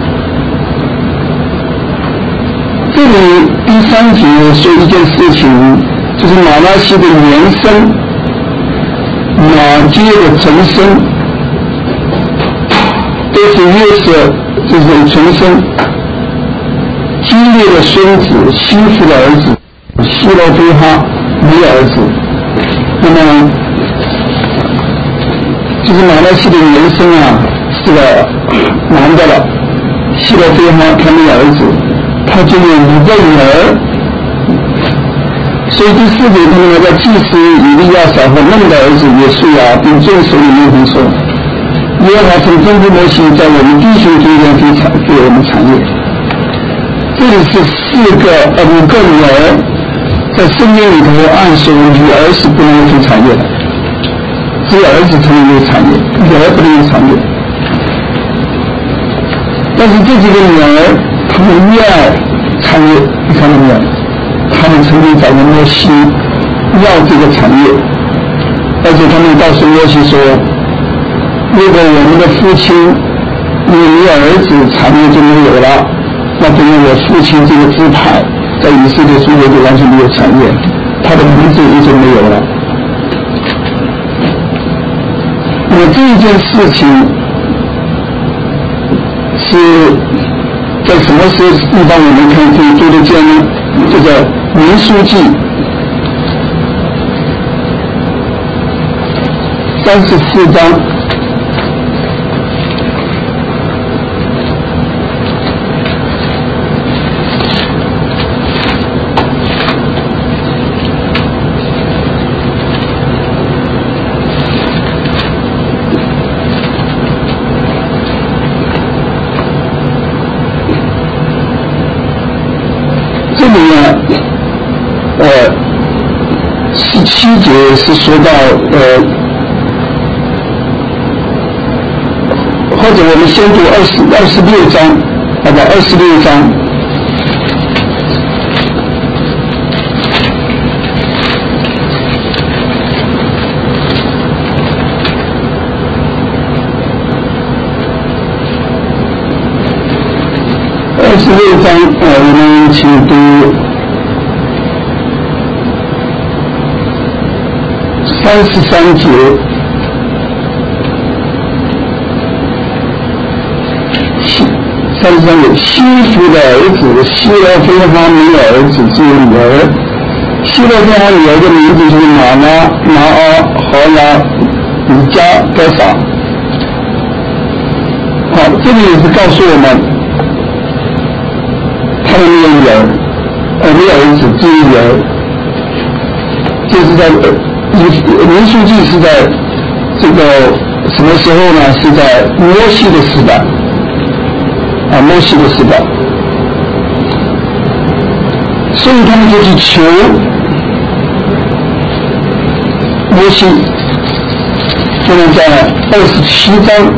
这里第3节说一件事情，就是马拉西的原生，马基的重生，都是约瑟这种重生。基列的孙子西弗的儿子希罗非哈没有儿子，那么就是马拉西的原生是个男的了，希罗非哈他没有儿子，他就有5个女儿，所以第4节他们那个祭司以利亚撒和嫩的儿子约书亚并众首领们说， 耶和华曾吩咐摩西，在我们弟兄中间给我们产业。这里是5个女儿，在圣经里头按说女儿是不能分产业的，只有儿子才能有产业，女儿不能有产业。但是这几个女儿，她们越爱产业，你看到没有？她们曾经找过摩西要这个产业，而且他们告诉摩西说，如果我们的父亲因为儿子产业就没有了，那等于我父亲这个支派在以色列中国就完全没有产业，他的名字也就没有了。那么这一件事情是在什么时候地方我们可以做得见呢？就在民数记34章。这里呢17节是说到或者我们先读26章，好吧，26章。26章，我们请读33节。33节，西弗的儿子希勒非哈没有儿子，只有女儿。希勒非哈女儿的名字就是玛拿、拿阿、荷拉、以加、该撒。好，这里也是告诉我们，他们没有女儿，没有儿子，只有女儿。这是在民数记是在这个什么时候呢？是在摩西的时代。摩西的时代，所以他们就去求摩西，就能在27章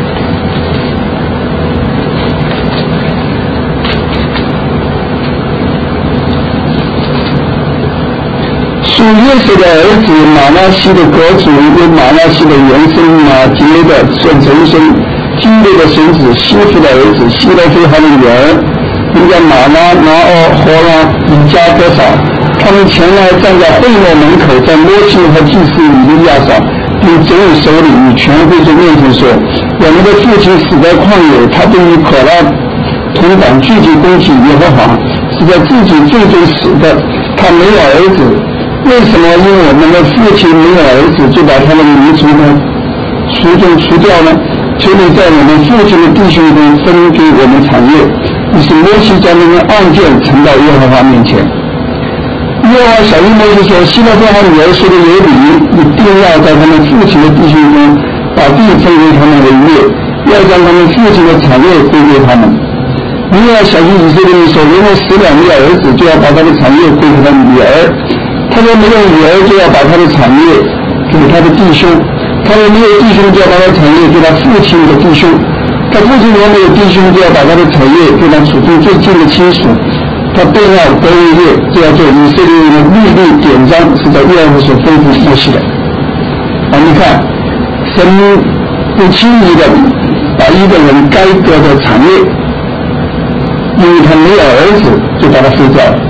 属约瑟的儿子马拉西的国主为马拉西的原生马杰的son曾孙，基列的孙子西弗的儿子希勒非哈的女儿，名叫玛拿、拿奥、荷拉、以加、该撒。他们前来站在会幕门口，在摩西和祭司以利亚撒并总理首领与全会众面前说：我们的父亲死在旷野，他对于可拉同党聚集攻击耶和华，是在自己罪中死的。他没有儿子，为什么因为我们的父亲没有儿子，就把他的民族的族中除掉呢？求你在我们父亲的弟兄中分给我们产业。于是摩西将那个案件呈到耶和华面前。耶和华小谕摩西说：希勒非哈女儿说的有理，一定要在他们父亲的弟兄中把地分给他们为业，要将他们父亲的产业归给他们。你要小心以色列人说，如果死了没有儿子，就要把他的产业归给他女儿；他说没有女儿，就要把他的产业给他的弟兄。他说没有弟兄，就要把他的产业给他父亲的弟兄；他父亲如果没有弟兄，就要把他的产业给他属中最近的亲属。他便要得为业，这要做以色列人的律例典章，是在耶和华所吩咐摩西的。你看，神不轻易的把一个人该得的产业，因为他没有儿子，就把他废掉了。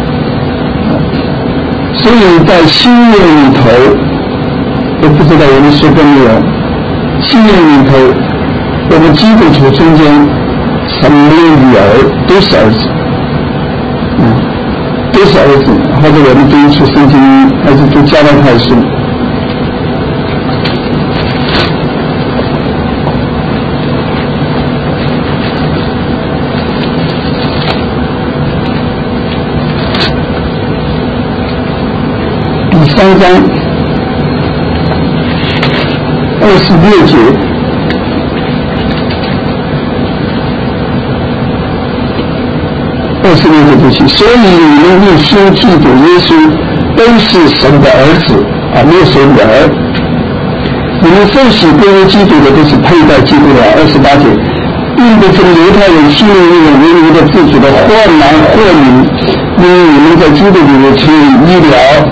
所以在新约里头，我不知道我们说过没有，新约里头，我们基督徒中间神没有女儿，都是儿子，都是儿子。或者我们读出圣经，还是读加拉太书。3章26节， 26节7，所以你们一心记住耶稣都是神的儿子啊，没有谁女儿。你们受洗归为基督的都是佩戴基督的。28节，并不分犹太人、希律人、为你的自主的，或男或女，因为你们在基督里面成为医疗。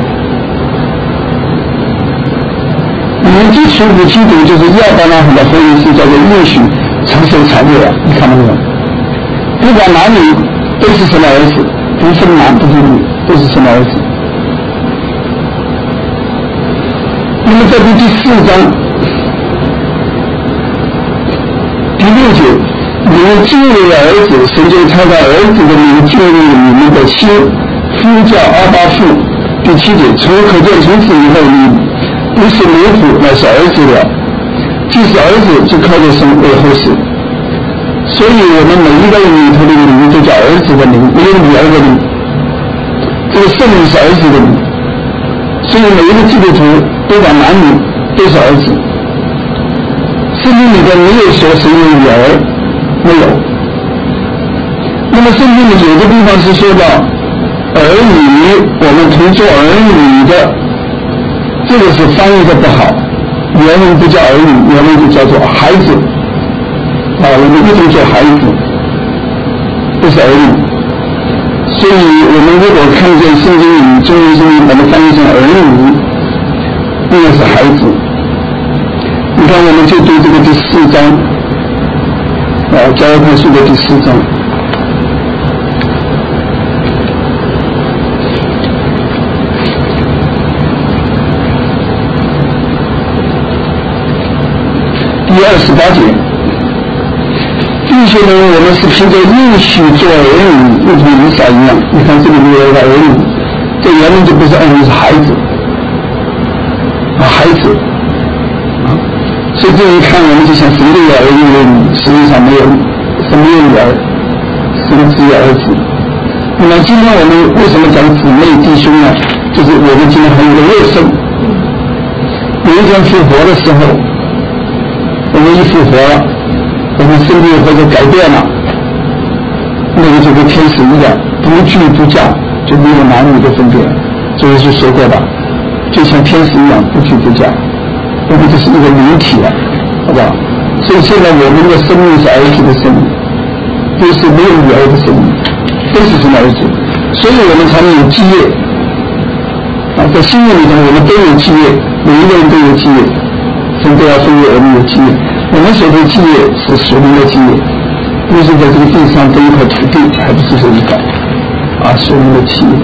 你们既属乎基督，就是亚伯拉罕的后裔，是叫做应许承受产业的。你看到没有？不管男女都是神的儿子，不分男不分女，都是神的儿子。那么在第4章第6节，你们敬畏的儿子，神就差他儿子的名进入你们的心，呼叫阿爸父。第7节，可见从此以后，你不是奴仆，乃是儿子了。既是儿子，就靠着神为后世。所以我们每一个人里头的名都叫儿子的名，没有女儿的名。这个圣名是儿子的名，所以每一个基督徒不管男女都是儿子。圣经里边没有说神有女儿，没有。那么圣经里有的地方是说到儿女，我们同做儿女的，这个是翻译的不好，原文不叫儿女，原文就叫做孩子啊，我们一同做孩子，不是儿女。所以我们如果看见圣经里中文圣经把它翻译成儿女，应该是孩子。你看，我们就读这个第4章加拉太书的第4章。第28节，弟兄们，我们是凭着应许做儿女，如同以撒一样。你看这里面有一个儿女，这原文就不是儿女，是孩子啊，孩子啊。所以这一看，我们就想神都有儿女为女，实际上没有，神没有女儿，神只有儿子。那么今天我们为什么讲姊妹弟兄呢？就是我们今天还有个肉身，有一天复活的时候，我们一复活了，我们身体或者改变了，那个就跟天使一样，不惧不嫁，就没有男女的分别。这个是说过的，就像天使一样不惧不嫁，我们就是一个灵体了，好不好？所以现在我们的生命是儿子的生命，都是没有女儿的生命，都是神的儿子，所以我们才能有基业啊！在新约里头，我们都有基业，每一个人都有基业，神都要分为我们有基业。我们所谓基业是属灵的基业，不是在这个地上这一块土地，还不是这一块啊，属灵的基业。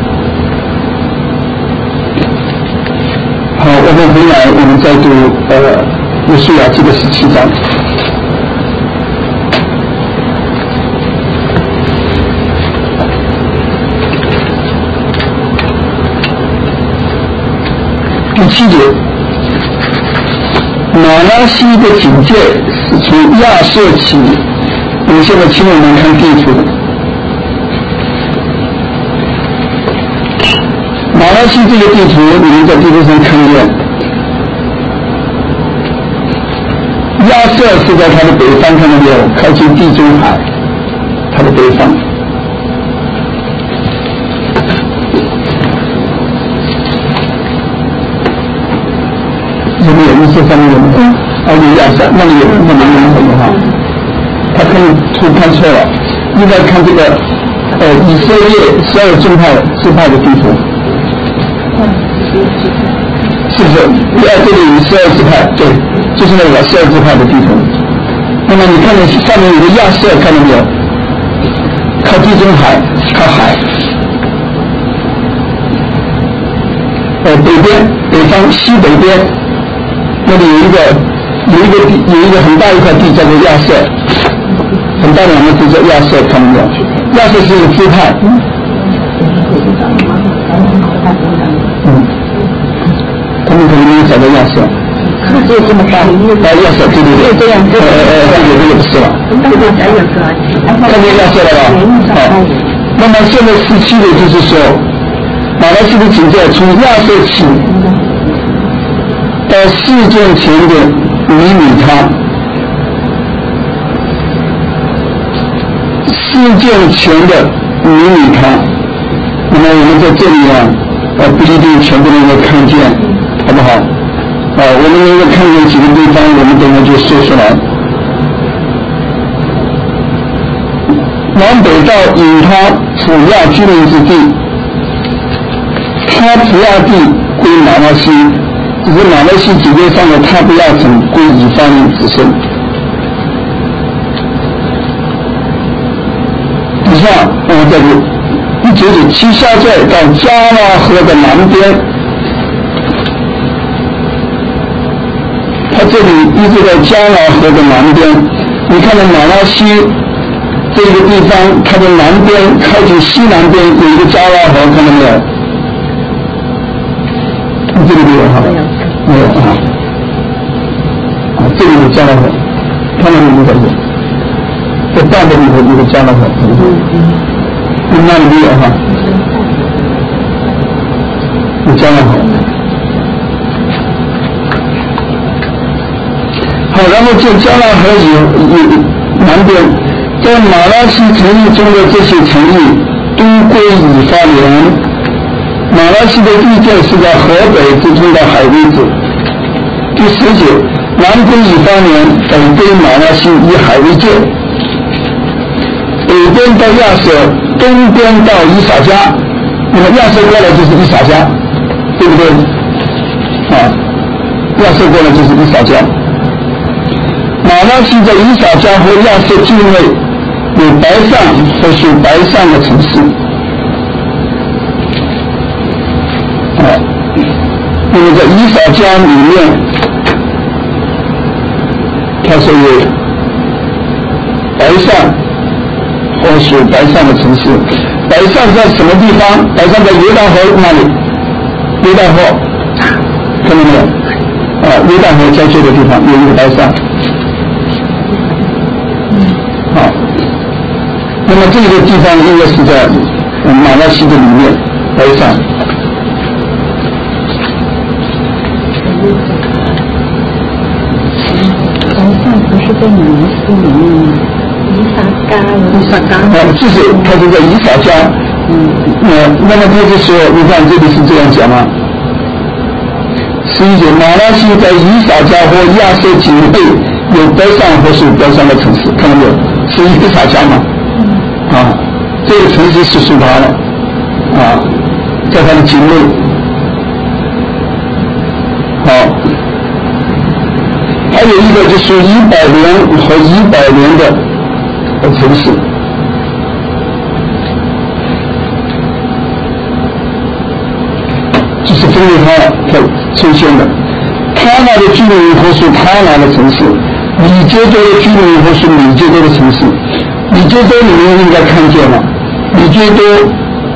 好，我们回来，我们再读约书亚记的17章。第7节，马拉西的警戒是从亚瑟起。我们现在请我们看地图。马拉西这个地图，你们在地图上看见，亚瑟是在它的北方，看到没有？靠近地中海，它的北方。有没有意思？上面有没有？有亚瑟，那里有，那里有哈。他可能图看错了，应该看这个以色列12支派的地图，是不是？这里有12支派，对，就是那个12支派的地图。那么你看见上面有个亚瑟，看到没有？靠地中海，靠海。北方西北边，那里有一个很大一块地叫做亚瑟，很大的两个字叫亚瑟，看到没有？亚瑟是一个支派。他们可能没有找到亚瑟。 就这么大， 亚瑟，对， 这样子， 这个不是了。看见亚瑟了吧？好，那么现在17节就是说，马拉西的警戒从亚瑟起到事件前的尼米他，事件前的迷你它。那么我们在这里啊，不一定全部能够看见，好不好？我们能够看见几个地方，我们等会就说出来。往北到引他普亚居民之地，他普亚地归马拉西，只是马拉西指节上的他普亚城归以法莲子孙。以上我们这里199七下寨到加拉河的南边，它这里一直到加拉河的南边。你看到马拉西这个地方，它的南边靠近西南边有一个加拉河，看到没有？这里没有哈？没有啊。这里有加拉河，看到没有？在大的里头有个加拉河，那里没有哈？有加拉河。好，然后这加拉河有南边，在马拉西城邑中的这些城邑都归以法莲。马拉西的地界是在河北直通到海位置。第19，南归以法莲，北归马拉西，以海为界。北边到亚瑟，东边到以撒迦。那么亚瑟过来就是以撒迦，对不对？亚瑟过来就是以撒迦。马拉西在以撒迦和亚瑟境内有白上和属白上的城市。那么在以撒迦里面，它是有白上和属白上的城市。白上在什么地方？白上在约旦河那里，约旦河看到没有？约旦河交界的地方有一个白上。好，那么这个地方应该是在马拉西的里面，白上。 不是在马拉西里面吗？以撒迦。 就是他是在以撒迦。那么他就说，你看这里是这样讲啊。11节，马拉西在以撒迦或亚瑟境内有白上和属白上的城市，看到没有？是以撒迦嘛？这个城市是属他的在他的境内。好。还有一个就是100年和100年的城市，就是分为它出现的。他那的居民和属他那的城市，米街多的居民和属米街多的城市。米街多你们应该看见了，米街多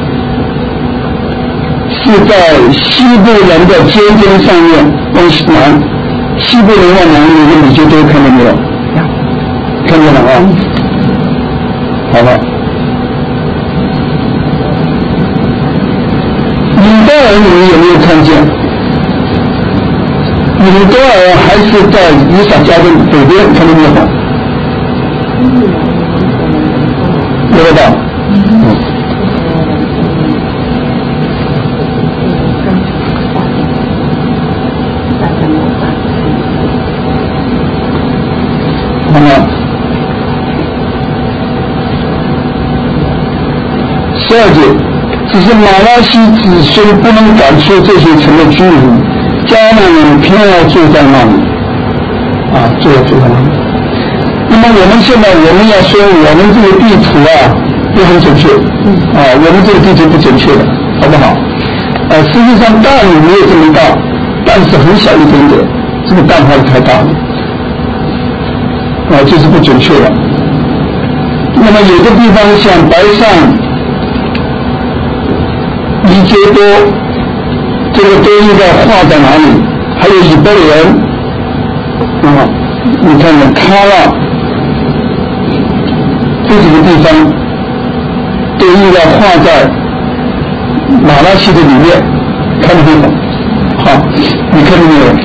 是在西部人的尖尖上面往南。西部人往南有个米街多，看到没有？看见了啊？好了。米多尔你们有没有看见？米多尔还是在以撒迦的北边，看到没有？有没有？12节，只是马拉西子孙不能赶出这些城的居民，迦南人偏要住在那里，住在那里。那么我们现在要说我们这个地图不很准确，我们这个地图不准确的，好不好？实际上蛋没有这么大，但是很小一点点，这个蛋还是太大了，就是不准确的。那么有的地方像白上、以街多，这个都应该画在哪里？还有以色列人，你看看卡拉这几个地方都应该画在马拉西的里面，看到没有？好，你看到没有？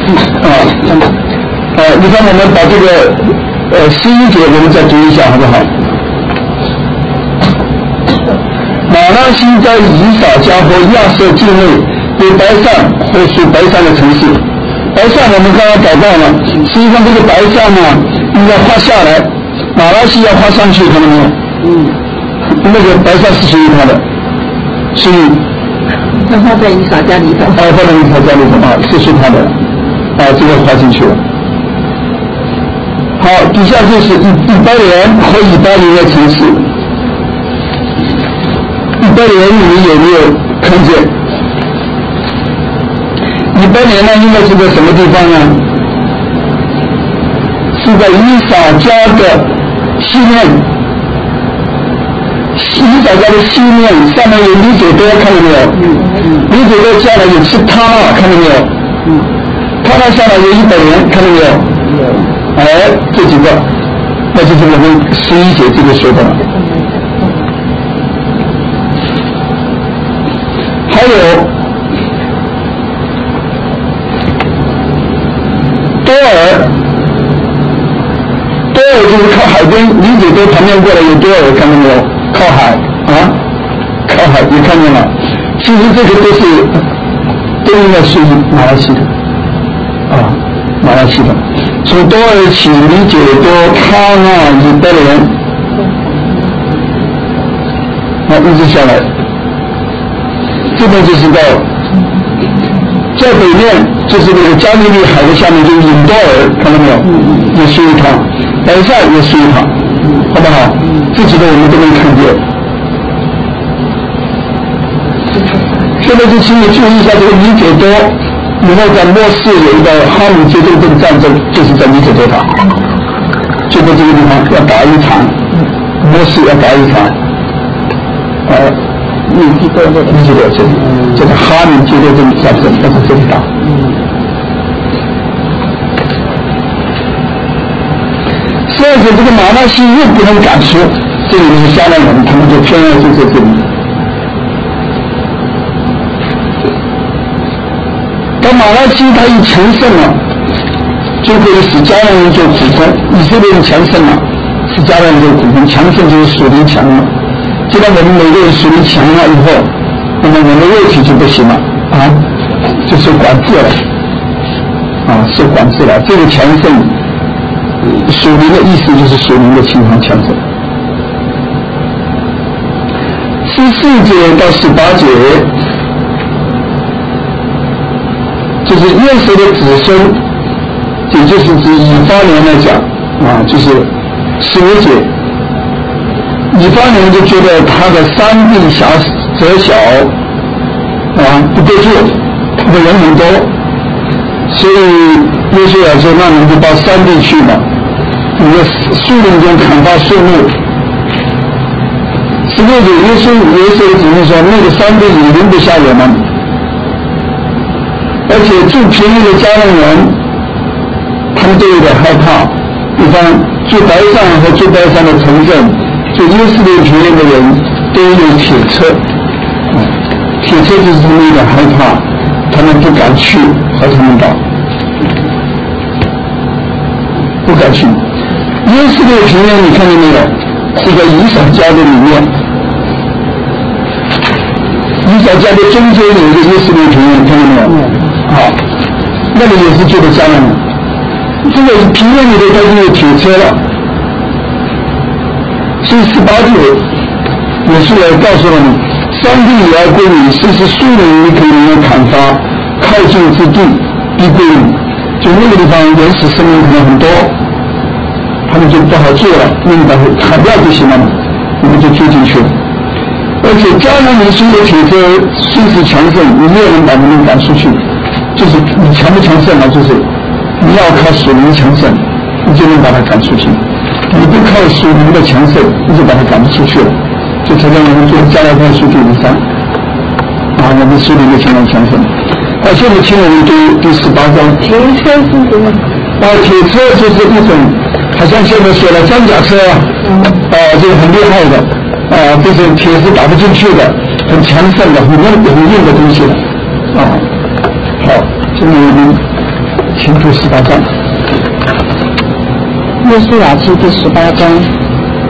你看我们把这个11节我们再读一下好不好？ 拉西在以扫迦和亚瑟境内有白山或属白山的城市。白山我们刚刚改造了，实际上这个白山呢应该画下来，马拉西要画上去，看到没有？那个白山是属于他的，属于那画在以扫迦里头。 画在以扫迦里头啊，是属他的这个画进去了。好，底下就是以巴莲和以巴莲的城市。以巴莲你们有没有看见？以巴莲呢应该是在什么地方呢？是在以扫迦的西面，以扫迦的西面上面有米佐多，看到没有？米佐多下来有吃他那，看到没有？他那下来有以巴莲，看到没有？这几个，那就是我们11节这个说的了。还有多尔就是靠海边，米佐多旁边过来有多尔，看到没有？靠海靠海，你看见了？其实这个都应该属于马来西亚马来西亚。从多尔起，米佐多、他那、以巴莲，一直下来，这边就是到在北面，就是那个加利利海的下面，就是引多尔，看到没有？也属于他，白塞也属于他，好不好？这几个我们都能看见。现在就请你注意一下这个米佐多。以后在末世有一个哈姆结顿顿战争，就是在米佐多打，就在这个地方要打一场，末世要打一场，米吉多这里，这个哈姆结顿顿战争要在这里打。所以说这个马拉西又不能赶出，这里面迦南人他们就偏要就在这里。到马拉西他一强盛了，就可以使迦南人做苦工。以色列人强盛了，使迦南人做苦工。强盛就是属灵强了。既然我们每个人属灵强了以后，那么我们的肉体就不行了就受管制了受管制了。这个强盛，属灵的意思就是属灵的情况强盛。14节到18节。就是约瑟的子孙，也就是指以法莲来讲就是15节，以法莲就觉得他的山地窄小不够住，他的人很多，所以约书亚说那你就到山地去吧，你在树林中砍伐树木。16节约瑟的子孙说那个山地也容不下我们，而且住平原的迦南人，他们都有点害怕。比方住白山和住白山的城镇，住耶斯列平原的人都有铁车，铁车就是他们有点害怕，他们不敢去和他们打，不敢去。耶斯列平原你看见没有？是在以扫迦的里面，以扫迦的中间有一个耶斯列平原，看见没有？那里也是住的迦南人。这个平原里头它就有铁车了。所以18节也是来告诉了你，山地也要归你，是树林你可以砍伐，靠近之地必归你。就那个地方原始生命可能很多，他们就不好做了，那你把它砍掉就行了嘛，你们就住进去了。而且迦南人虽有铁车，虽是强盛，你没有人把他们赶出去。就是你强不强盛啊？就是你要靠属灵强盛，你就能把它赶出去；你不靠属灵的强盛，你就把它赶不出去了。就才让我们做加拉太书第5章我们属灵的情况强盛。现在请我们读第18章。 铁车是什么？ 铁车就是一种，好像现在说了装甲车这个很厉害的这种铁是打不进去的，很强盛的，很硬的东西的好，现在我们请读18章。 约书亚记第18章。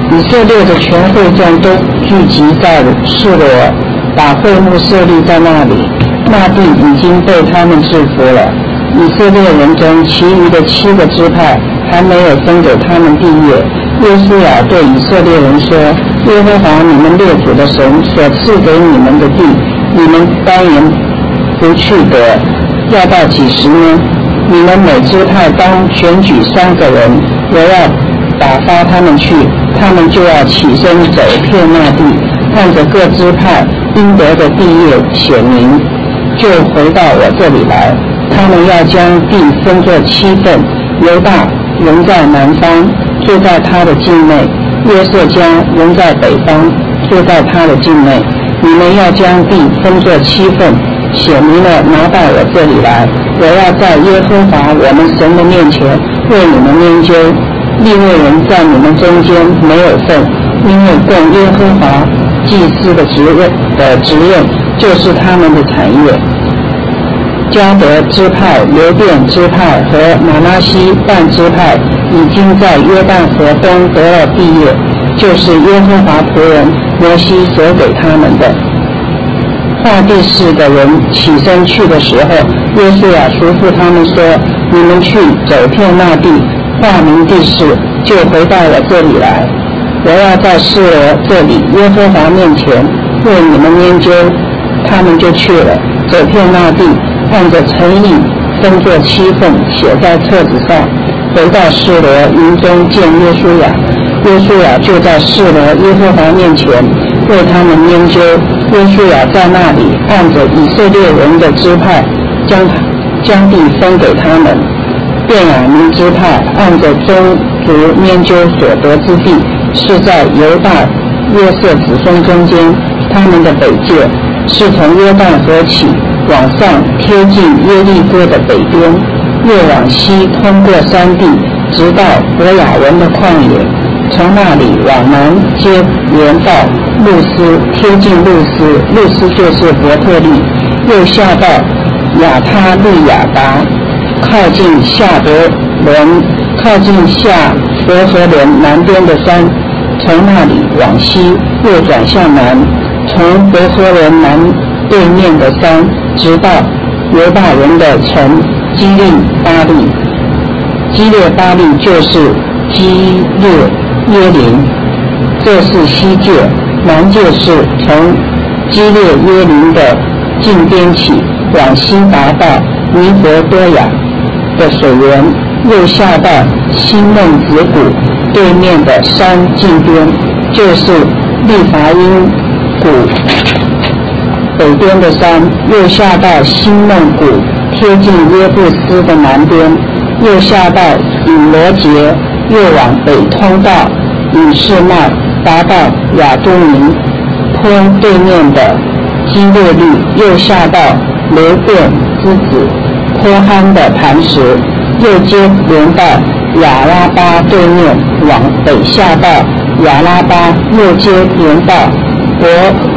以色列的全会众都聚集在示罗，把会幕设立在那里。那地已经被他们制服了。以色列人中其余的7个支派还没有分给他们地业。约书亚对以色列人说：耶和华你们列祖的神所赐给你们的地，你们当然不去得，要到几时呢？你们每支派当选举3个人，我要打发他们去，他们就要起身走遍那地，按着各支派应得的地业写明，就回到我这里来。他们要将地分作7份，犹大仍在南方，住在他的境内；约瑟家仍在北方，住在他的境内。你们要将地分作7份，写明了拿到我这里来。我要在耶和华我们神的面前为你们研究。利未人在你们中间没有份，因为供耶和华祭司的职任就是他们的产业。迦得支派、流便支派和玛拿西半支派已经在约旦河东得了地业，就是耶和华仆人摩西所给他们的。划地势的人起身去的时候，约书亚嘱咐他们说：你们去走遍那地，划明地势，就回到我这里来。我要在示罗这里耶和华面前为你们研究。他们就去了，走遍那地，按着城邑分作7份，写在册子上，回到示罗营中见约书亚。约书亚就在示罗耶和华面前为他们研究。约书亚在那里按着以色列人的支派将地分给他们。便雅悯支派按着宗族研究所得之地，是在犹大约瑟子孙中间。他们的北界是从约旦河起，往上贴近耶利哥的北边，又往西通过山地，直到伯雅文的旷野，从那里往南接连到路斯，贴近路斯，路斯就是伯特利，又下到亚他利亚达，靠近夏伯伦，靠近夏伯和伦南边的山，从那里往西又转向南，从伯和伦南对面的山，直到犹大人的城基列巴利。基列巴利就是基列耶林，这是西界。南界是从基列耶林的近边起，往西达到尼伯多雅的水源，又下到西嫩子谷对面的山近边，就是利伐因谷北边的山，又下到西嫩谷贴近约布斯的南边，又下到以罗杰，又往北通到以示麦，达到亚都宁坡对面的基列利，又下到流便之子坡罕的磐石，又接连到亚拉巴对面，往北下到亚拉巴，又接连到伯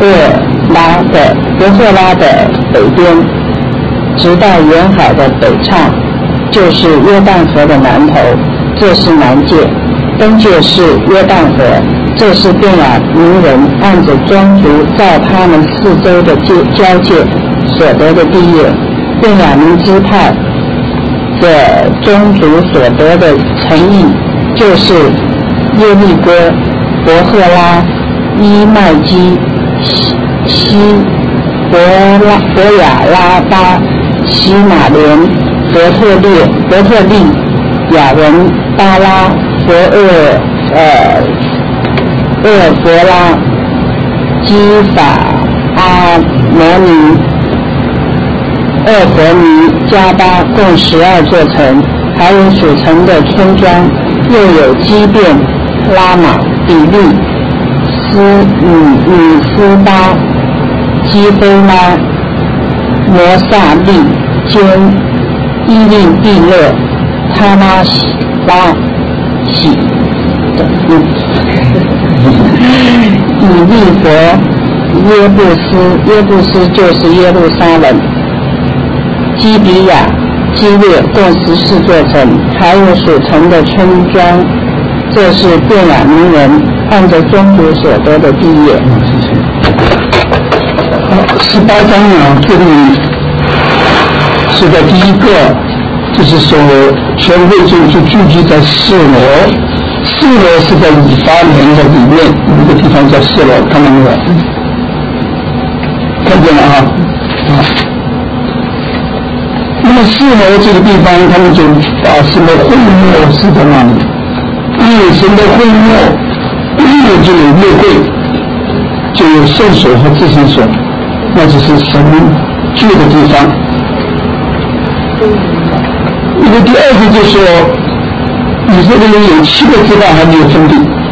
赫拉的北边，直到沿海的北畅，就是约旦河的南头，这是南界。东界是约旦河，这是便雅悯人按着宗族照他们四周的交界所得的地业。便雅悯支派的宗族所得的城邑，就是耶利哥、伯赫拉、伊麦基、西伯亚拉巴、西马莲、伯特利、亚文、巴拉、厄伯拉、基法、阿摩尼、厄伯尼、加巴，共12座城，还有属城的村庄，又有基遍、拉玛、比利、米斯巴、基菲拉、摩萨利、兼伊利毕勒、他拉拉喜以利佛、耶布斯就是耶路撒冷、基比亚、基列，共14座城，还有属城的村庄， 这是便雅悯人按着宗族所得的地业。 18章呢，这里是在第一个，就是说全会众就聚集在示罗，示罗是在以法莲的里面有一个地方叫示罗，看到没有？看见了啊。那么示罗这个地方，他们就把什么会幕是在那里，因为神的会幕就有约柜，就有圣所和至圣所，那就是神住的地方。因为第二个就说以色列人有7个支派还没有分地，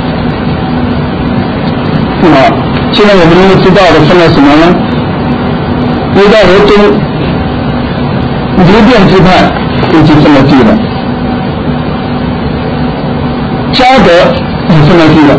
那么现在我们能够知道的分了什么呢？犹大和东流便支派已经分了地了，迦得也分了地了，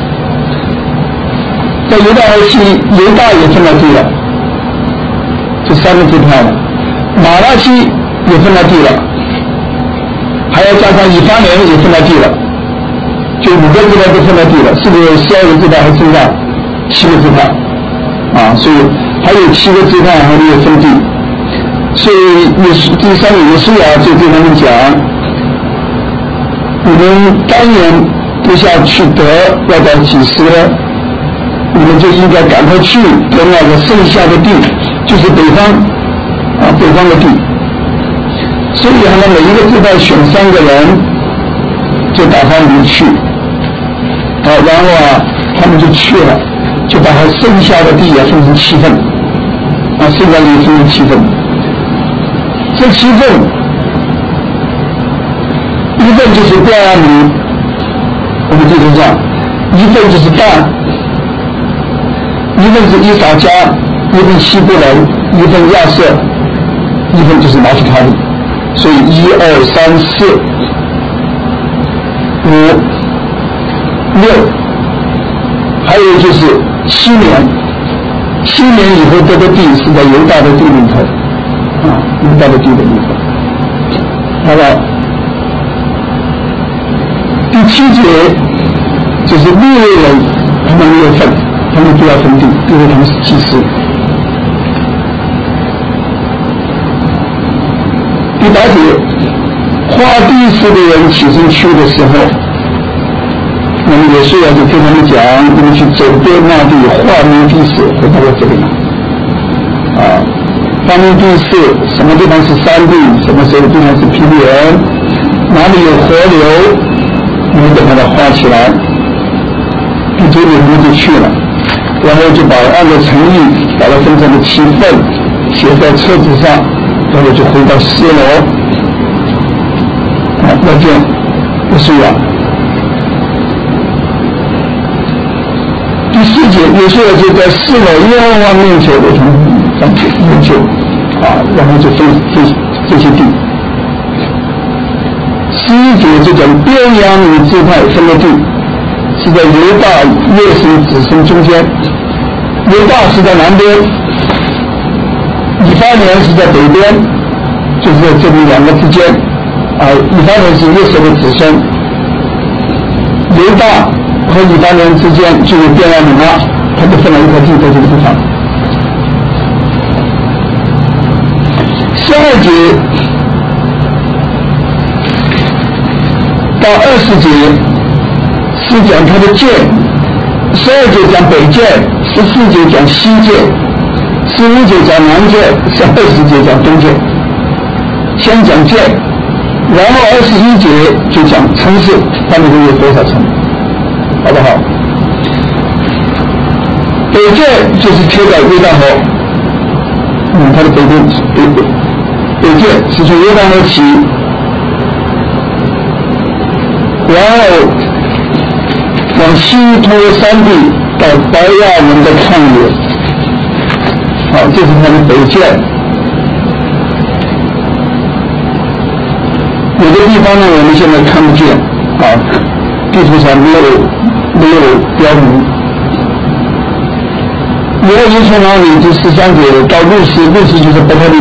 在犹大和西犹大也分了地了，这3个支派了，马拉西也分了地了，还要加上以法莲也分了地了，就5个支派都分了地了，是不是12个支派还剩下7个支派啊？所以还有7个支派还没有分地。所以第3个约书亚就对他们讲，你们当年不下去得要到几时呢？你们就应该赶快去得那个剩下的地，就是北方的地。所以他们每一个支派选3个人，就打发你们去，然后他们就去了，就把他剩下的地也分成7份，剩下的地分成7份。这7份，一份就是便雅悯，我们地图上，一份就是但，一份是以撒迦，一份希伯伦，一份亚瑟，一份就是拿弗他利。所以1、2、3、4、5、6，还有就是7年，7年以后这个地是在犹大的地里头。犹大的地的地方。好了，第7节就是利未人，他们没有分，他们不要分地，因为他们是祭司。第8节，画地势的人起身去的时候，那么约书亚就跟他们讲，你们去走遍那地，画明地势，回到我这里来。画明地势，什么地方是山地，什么时候地方是平原，哪里有河流，你们就把它画起来。第9节他们就去了，然后就把按照诚意把它分成了7份，写在册子上，然后就回到示罗，要见约书亚。第4节，约书亚就在示罗耶和华面前为他们研究，然后就分这些地。11节就讲便雅悯支派分的地是在犹大、约瑟子孙中间，犹大是在南边，以法莲是在北边，就是在这里2个之间。以法莲是约瑟的子孙，犹大和以法莲之间就有便雅悯了，他就分了一块地在这个地方。12节到20节是讲他的界，12节讲北界，14节讲西界，15节讲南界，20节讲东界。先讲界，然后21节就讲城市，他们有多少城，好不好？北界就是贴在约旦河，它的北界是从约旦河起，然后往西拖山地到白亚伦的旷野，这是它的北界。有的地方呢我们现在看不见，地图上没有标明。如果你从哪里第13节到路斯就是伯特利，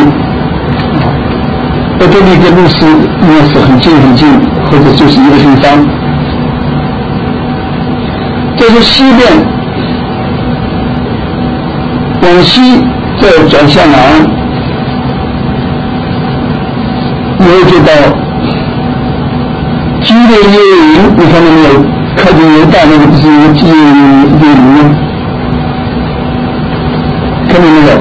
伯特利跟路斯应该是很近，或者就是一个地方。 这是西边，往西再转向南，以后就到基列耶林，你看到没有？靠近犹大那个不是一个基列耶林吗？看见没有？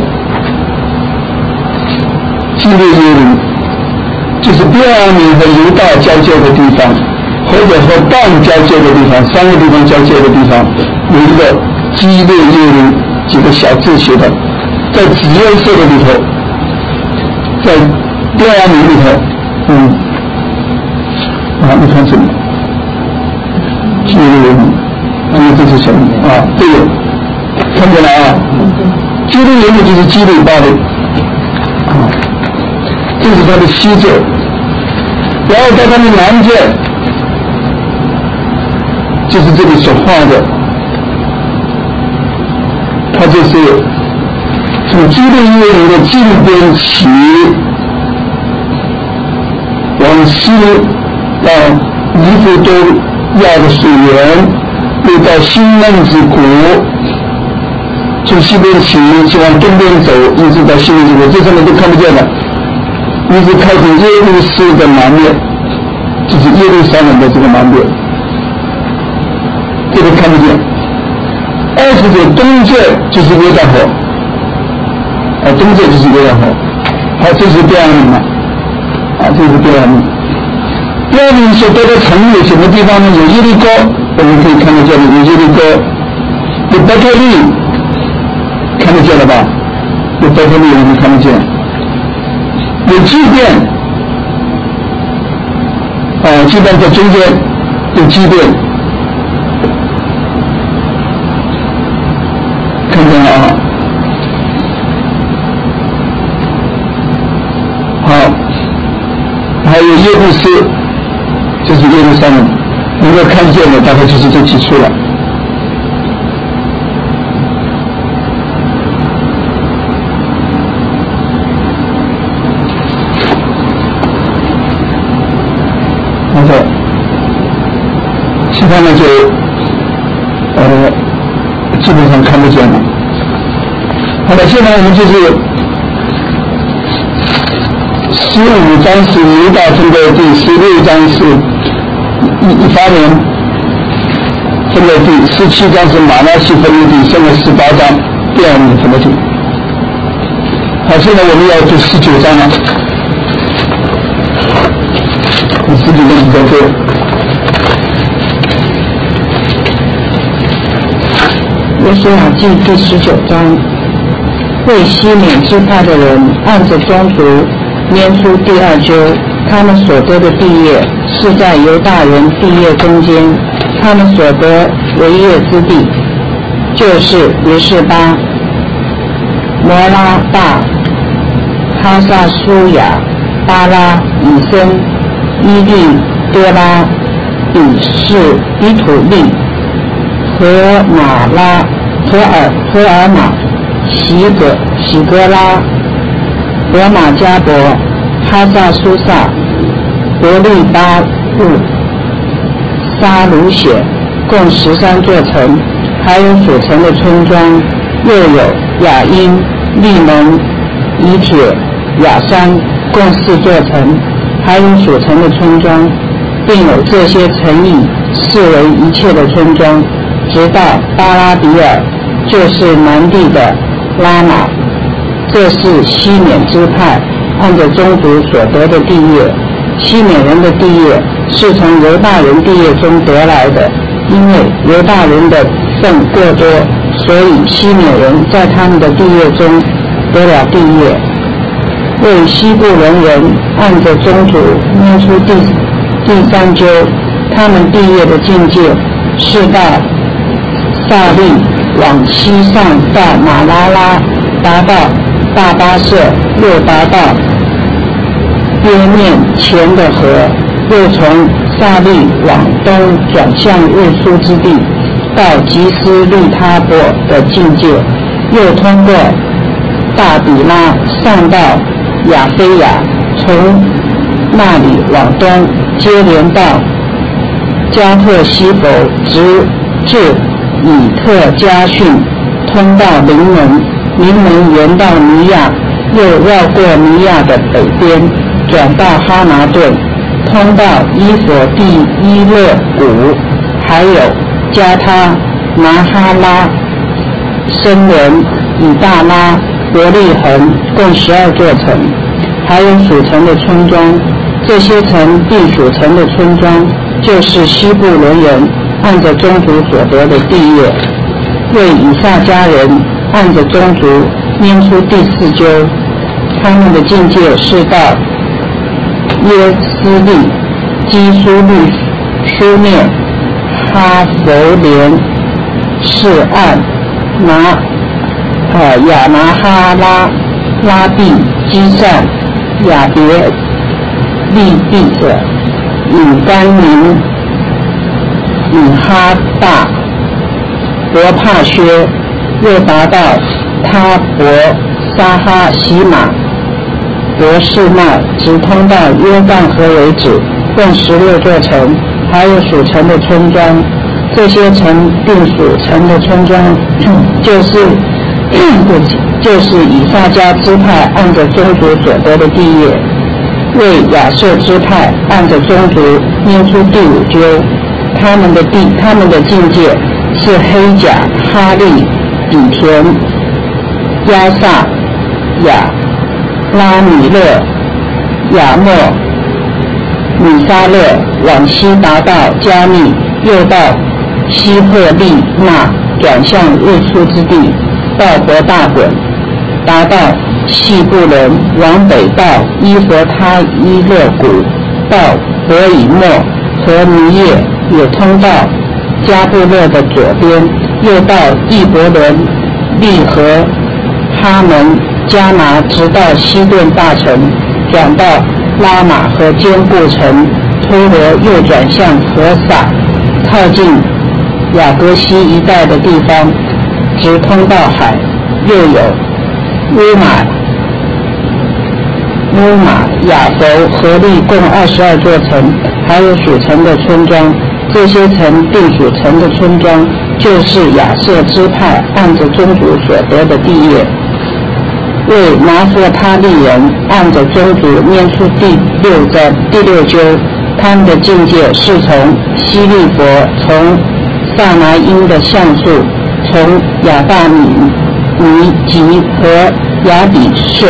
基列耶林就是便雅悯和犹大交界的地方，或者和但交界的地方，三个地方交界的地方有一个基列耶林，几个小字写的，在紫颜色的里头，在便雅悯里头，你看这里，基列耶林，这是什么啊？对，看见了啊？基列耶林就是基列巴勒啊，这是它的西界，然后在它的南界，就是这里所画的，它就是从基列耶林的近边起，往西到尼弗多亚的水源，又到新嫩子谷，从西边起就往东边走，一直到新嫩子谷，这上面都看不见的，一直开进耶路斯的南面，就是耶路撒冷的这个南边，这个看不见。20节东界就是约旦河，东界就是约旦河，好，这是便雅悯嘛，这是便雅悯。便雅悯所得的城有什么地方呢？有耶利哥，我们可以看得见的，有耶利哥，有伯特利，看得见了吧？有伯特利，我们看得见。有基甸，基甸在中间，有基甸，看见了啊？好，还有耶布斯，这是耶路撒冷，能够看见的大概就是这几处了。其他呢就基本上看不见了。好了，现在我们就是15章是犹大分割地，16章是以法莲分割地，17章是马拉西分割地，现在18章便雅悯分割地。好，现在我们要读19章了。19章比较多。 约书亚记第19章，为西缅支派的人按着宗族拈出第二阄，他们所得的地业是在犹大人地业中间，他们所得为业之地，就是别是巴、摩拉大、哈萨舒亚、巴拉、以森、伊利、多拉、比士、伊土利、和马拉、和尔玛、喜格拉、罗马加伯、哈萨苏萨、伯利巴路、沙鲁显，共13座城，还有属城的村庄，又有雅因、利蒙、以铁、雅山，共4座城，还有属城的村庄，并有这些城邑视为一切的村庄，直到巴拉比尔，就是南地的拉玛。这是西缅支派按着宗族所得的地业。西缅人的地业是从犹大人地业中得来的，因为犹大人的份过多，所以西缅人在他们的地业中得了地业。为西布伦人按着宗族拈出第3阄，他们地业的境界是到萨利，往西上到马拉拉，达到大巴舍，又达到约面前的河，又从萨利往东转向日出之地，到吉斯利他伯的境界，又通过大比拉上到亚非亚，从那里往东接连到加特西弗，直至以特加逊，通到临门，临门沿到尼亚，又绕过尼亚的北边，转到哈拿顿，通到伊佛地伊勒谷，还有加他、拿哈拉、申伦、以大拉、伯利恒，共12座城，还有属城的村庄。这些城并属城的村庄，就是西布伦人按着宗族所得的地业，为以撒家人按着宗族拈出第4阄。他们的境界是到耶斯利、基苏律、书念、哈弗连、示按、亚拿哈拉、拉毕、基善、亚别利毕者、以甘宁、以哈大、伯帕薛，又达到他伯沙哈西马、伯士麦，直通到约旦河为止，共16座城，还有属城的村庄。这些城并属城的村庄，就是以撒家支派按着宗族所得的地业，为亚设支派按着宗族拈出第5阄。他们的境界是黑甲、哈利、比田、亚萨、亚拉米勒、亚莫、米沙勒，往西达到加密，又到西赫利纳，转向日出之地，到伯大滚，达到细布伦，往北到伊弗他伊勒谷，到伯以莫和尼叶，也通到加布勒的左边，又到易伯伦、利和、哈门、加拿，直到西顿大城，转到拉玛和坚固城，推罗，又转向何撒，靠近雅各西一带的地方，直通到海，又有乌马、亚弗、合力共22座城，还有属城的村庄。这些城并属城的村庄，就是亚设支派按着宗族所得的地业，为拿弗他利人按着宗族拈出第6阄。他们的境界是从希利佛，从萨拿因的橡树，从亚大米及和亚比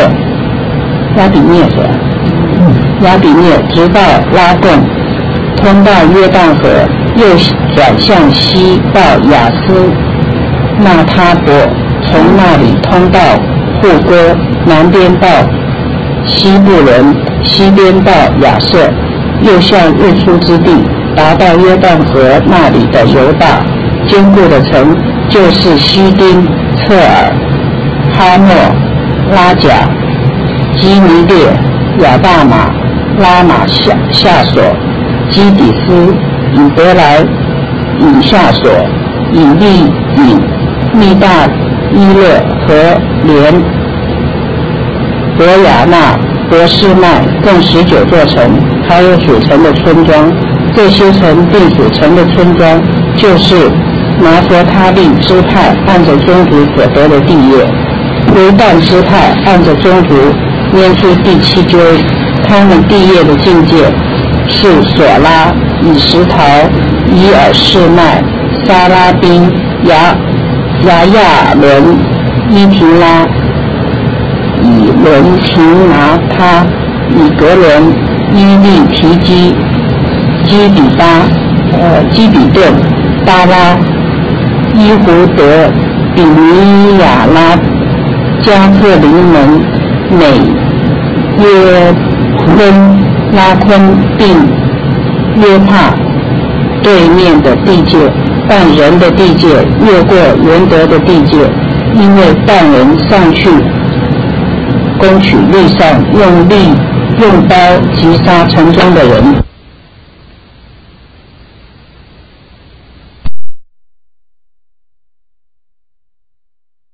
涅直到拉贡，通到约旦河，又转向西到雅斯纳他伯，从那里通到户哥，南边到西布伦，西边到亚设，又向日出之地，达到约旦河那里的犹大。坚固的城就是西丁、侧耳、哈莫、拉甲、基尼列、亚大马、拉玛夏所、基底斯、以德莱、以夏所、以利以、密大伊勒和连、伯亚纳、伯士麦，共19座城，还有属城的村庄。这些城并属城的村庄，就是拿弗他利支派按着宗族所得的地业，为但支派按着宗族拈出第7阄。他们地业的境界是索拉、以实陶、以尔士麦、沙拉宾、亚伦、伊平拉、以伦平拿他、以格伦、伊利提基、基比顿、巴拉、伊胡德、比尼亚拉、加特林门、美约昆、拉昆并约帕对面的地界，但人的地界越过元德的地界，因为但人上去攻取利上，用刀击杀城中的人。